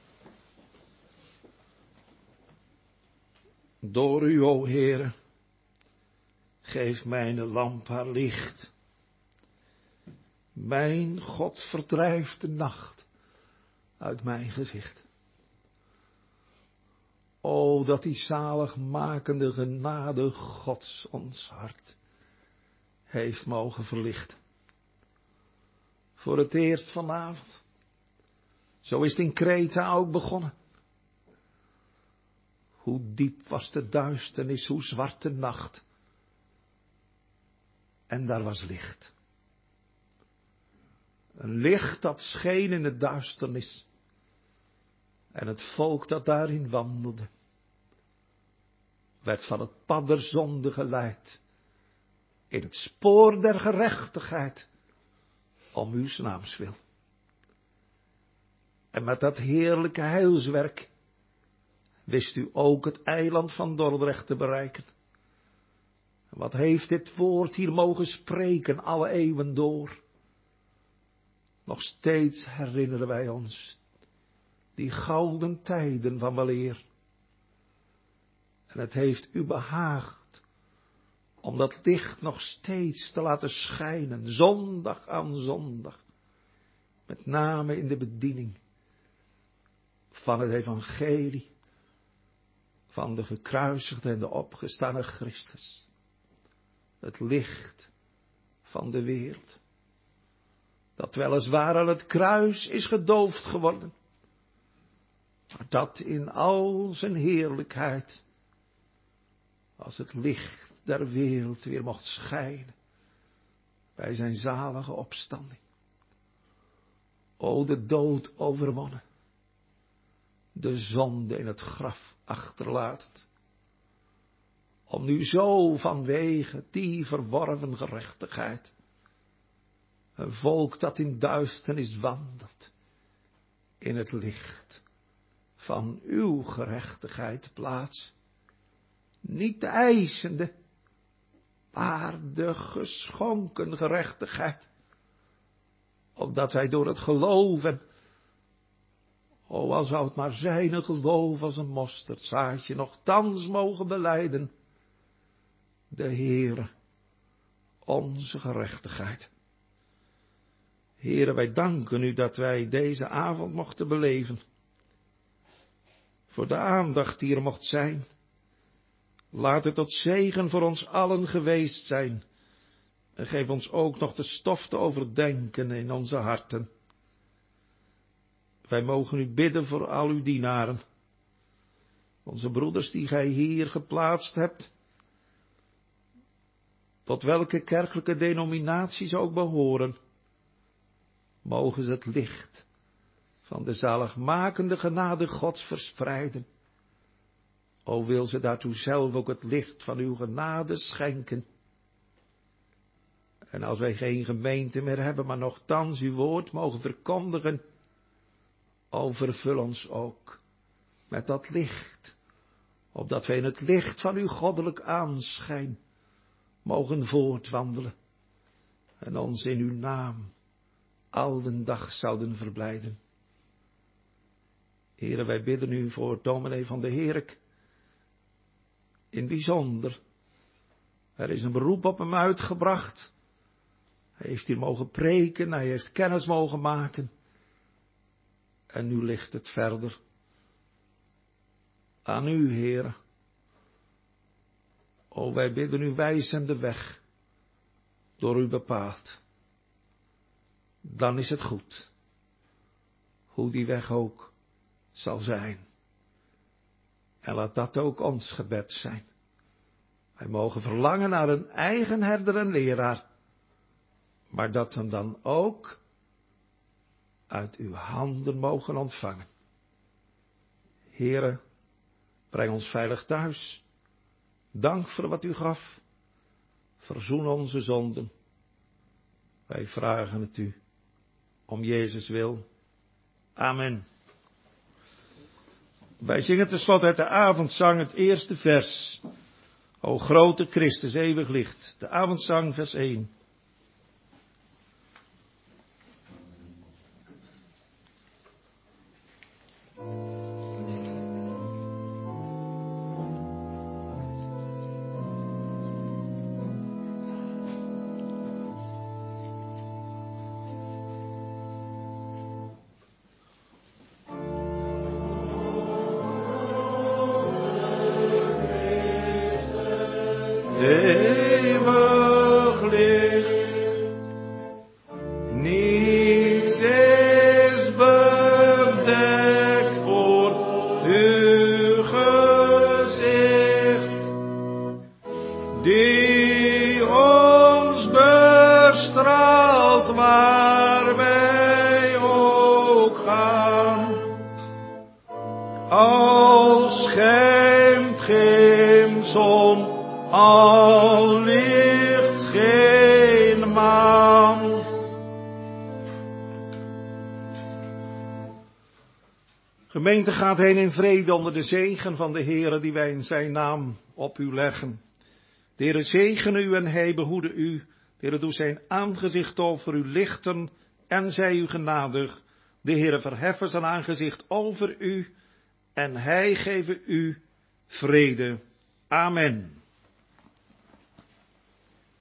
Door u, o Heere, geef mijn lamp haar licht. Mijn God verdrijft de nacht uit mijn gezicht. O, dat die zaligmakende genade Gods ons hart heeft mogen verlichten. Voor het eerst vanavond. Zo is het in Kreta ook begonnen. Hoe diep was de duisternis, hoe zwart de nacht. En daar was licht. Een licht dat scheen in de duisternis. En het volk dat daarin wandelde, werd van het pad der zonde geleid. In het spoor der gerechtigheid. Om uw naams wil. En met dat heerlijke heilswerk wist u ook het eiland van Dordrecht te bereiken. Wat heeft dit woord hier mogen spreken alle eeuwen door. Nog steeds herinneren wij ons die gouden tijden van weleer. En het heeft u behaagd om dat licht nog steeds te laten schijnen, zondag aan zondag. Met name in de bediening van het evangelie van de gekruisigde en de opgestane Christus. Het licht van de wereld. Dat weliswaar aan het kruis is gedoofd geworden. Maar dat in al zijn heerlijkheid als het licht der wereld weer mocht schijnen bij zijn zalige opstanding. O, de dood overwonnen, de zonde in het graf achterlatend, om nu zo vanwege die verworven gerechtigheid, een volk dat in duisternis wandelt, in het licht van uw gerechtigheid plaats, niet de eisende, maar de geschonken gerechtigheid, opdat wij door het geloven, o, al zou het maar zijn een geloof als een mosterdzaadje, nochtans mogen belijden, de Heere, onze gerechtigheid. Heere, wij danken u dat wij deze avond mochten beleven, voor de aandacht die er mocht zijn. Laat het tot zegen voor ons allen geweest zijn. En geef ons ook nog de stof te overdenken in onze harten. Wij mogen u bidden voor al uw dienaren. Onze broeders die gij hier geplaatst hebt. Tot welke kerkelijke denominatie ze ook behoren. Mogen ze het licht van de zaligmakende genade Gods verspreiden. O, wil ze daartoe zelf ook het licht van uw genade schenken. En als wij geen gemeente meer hebben, maar nochtans uw woord mogen verkondigen, o, vervul ons ook met dat licht, opdat wij in het licht van uw goddelijk aanschijn mogen voortwandelen en ons in uw naam al den dag zouden verblijden. Heere, wij bidden u voor dominee van de Heerk. In bijzonder, er is een beroep op hem uitgebracht. Hij heeft hier mogen preken, hij heeft kennis mogen maken. En nu ligt het verder aan u, Heere. O, wij bidden u, wijs hem de weg, door u bepaald. Dan is het goed, hoe die weg ook zal zijn. En laat dat ook ons gebed zijn. Wij mogen verlangen naar een eigen herder en leraar, maar dat we hem dan ook uit uw handen mogen ontvangen. Heere, breng ons veilig thuis. Dank voor wat u gaf. Verzoen onze zonden. Wij vragen het u om Jezus wil. Amen. Wij zingen tenslotte uit de avondzang het eerste vers. O grote Christus, eeuwig licht. De avondzang, vers één. Eeuwig licht, niets is bedekt voor uw gezicht, die ons bestraalt waar wij ook gaan, als schijnt geen zon, al ligt geen maan. Gemeente gaat heen in vrede onder de zegen van de Heere die wij in zijn naam op u leggen. De Heere zegene u en hij behoede u. De Heere doe zijn aangezicht over u lichten en zij u genadig. De Heere verheffen zijn aangezicht over u en hij geven u vrede. Amen.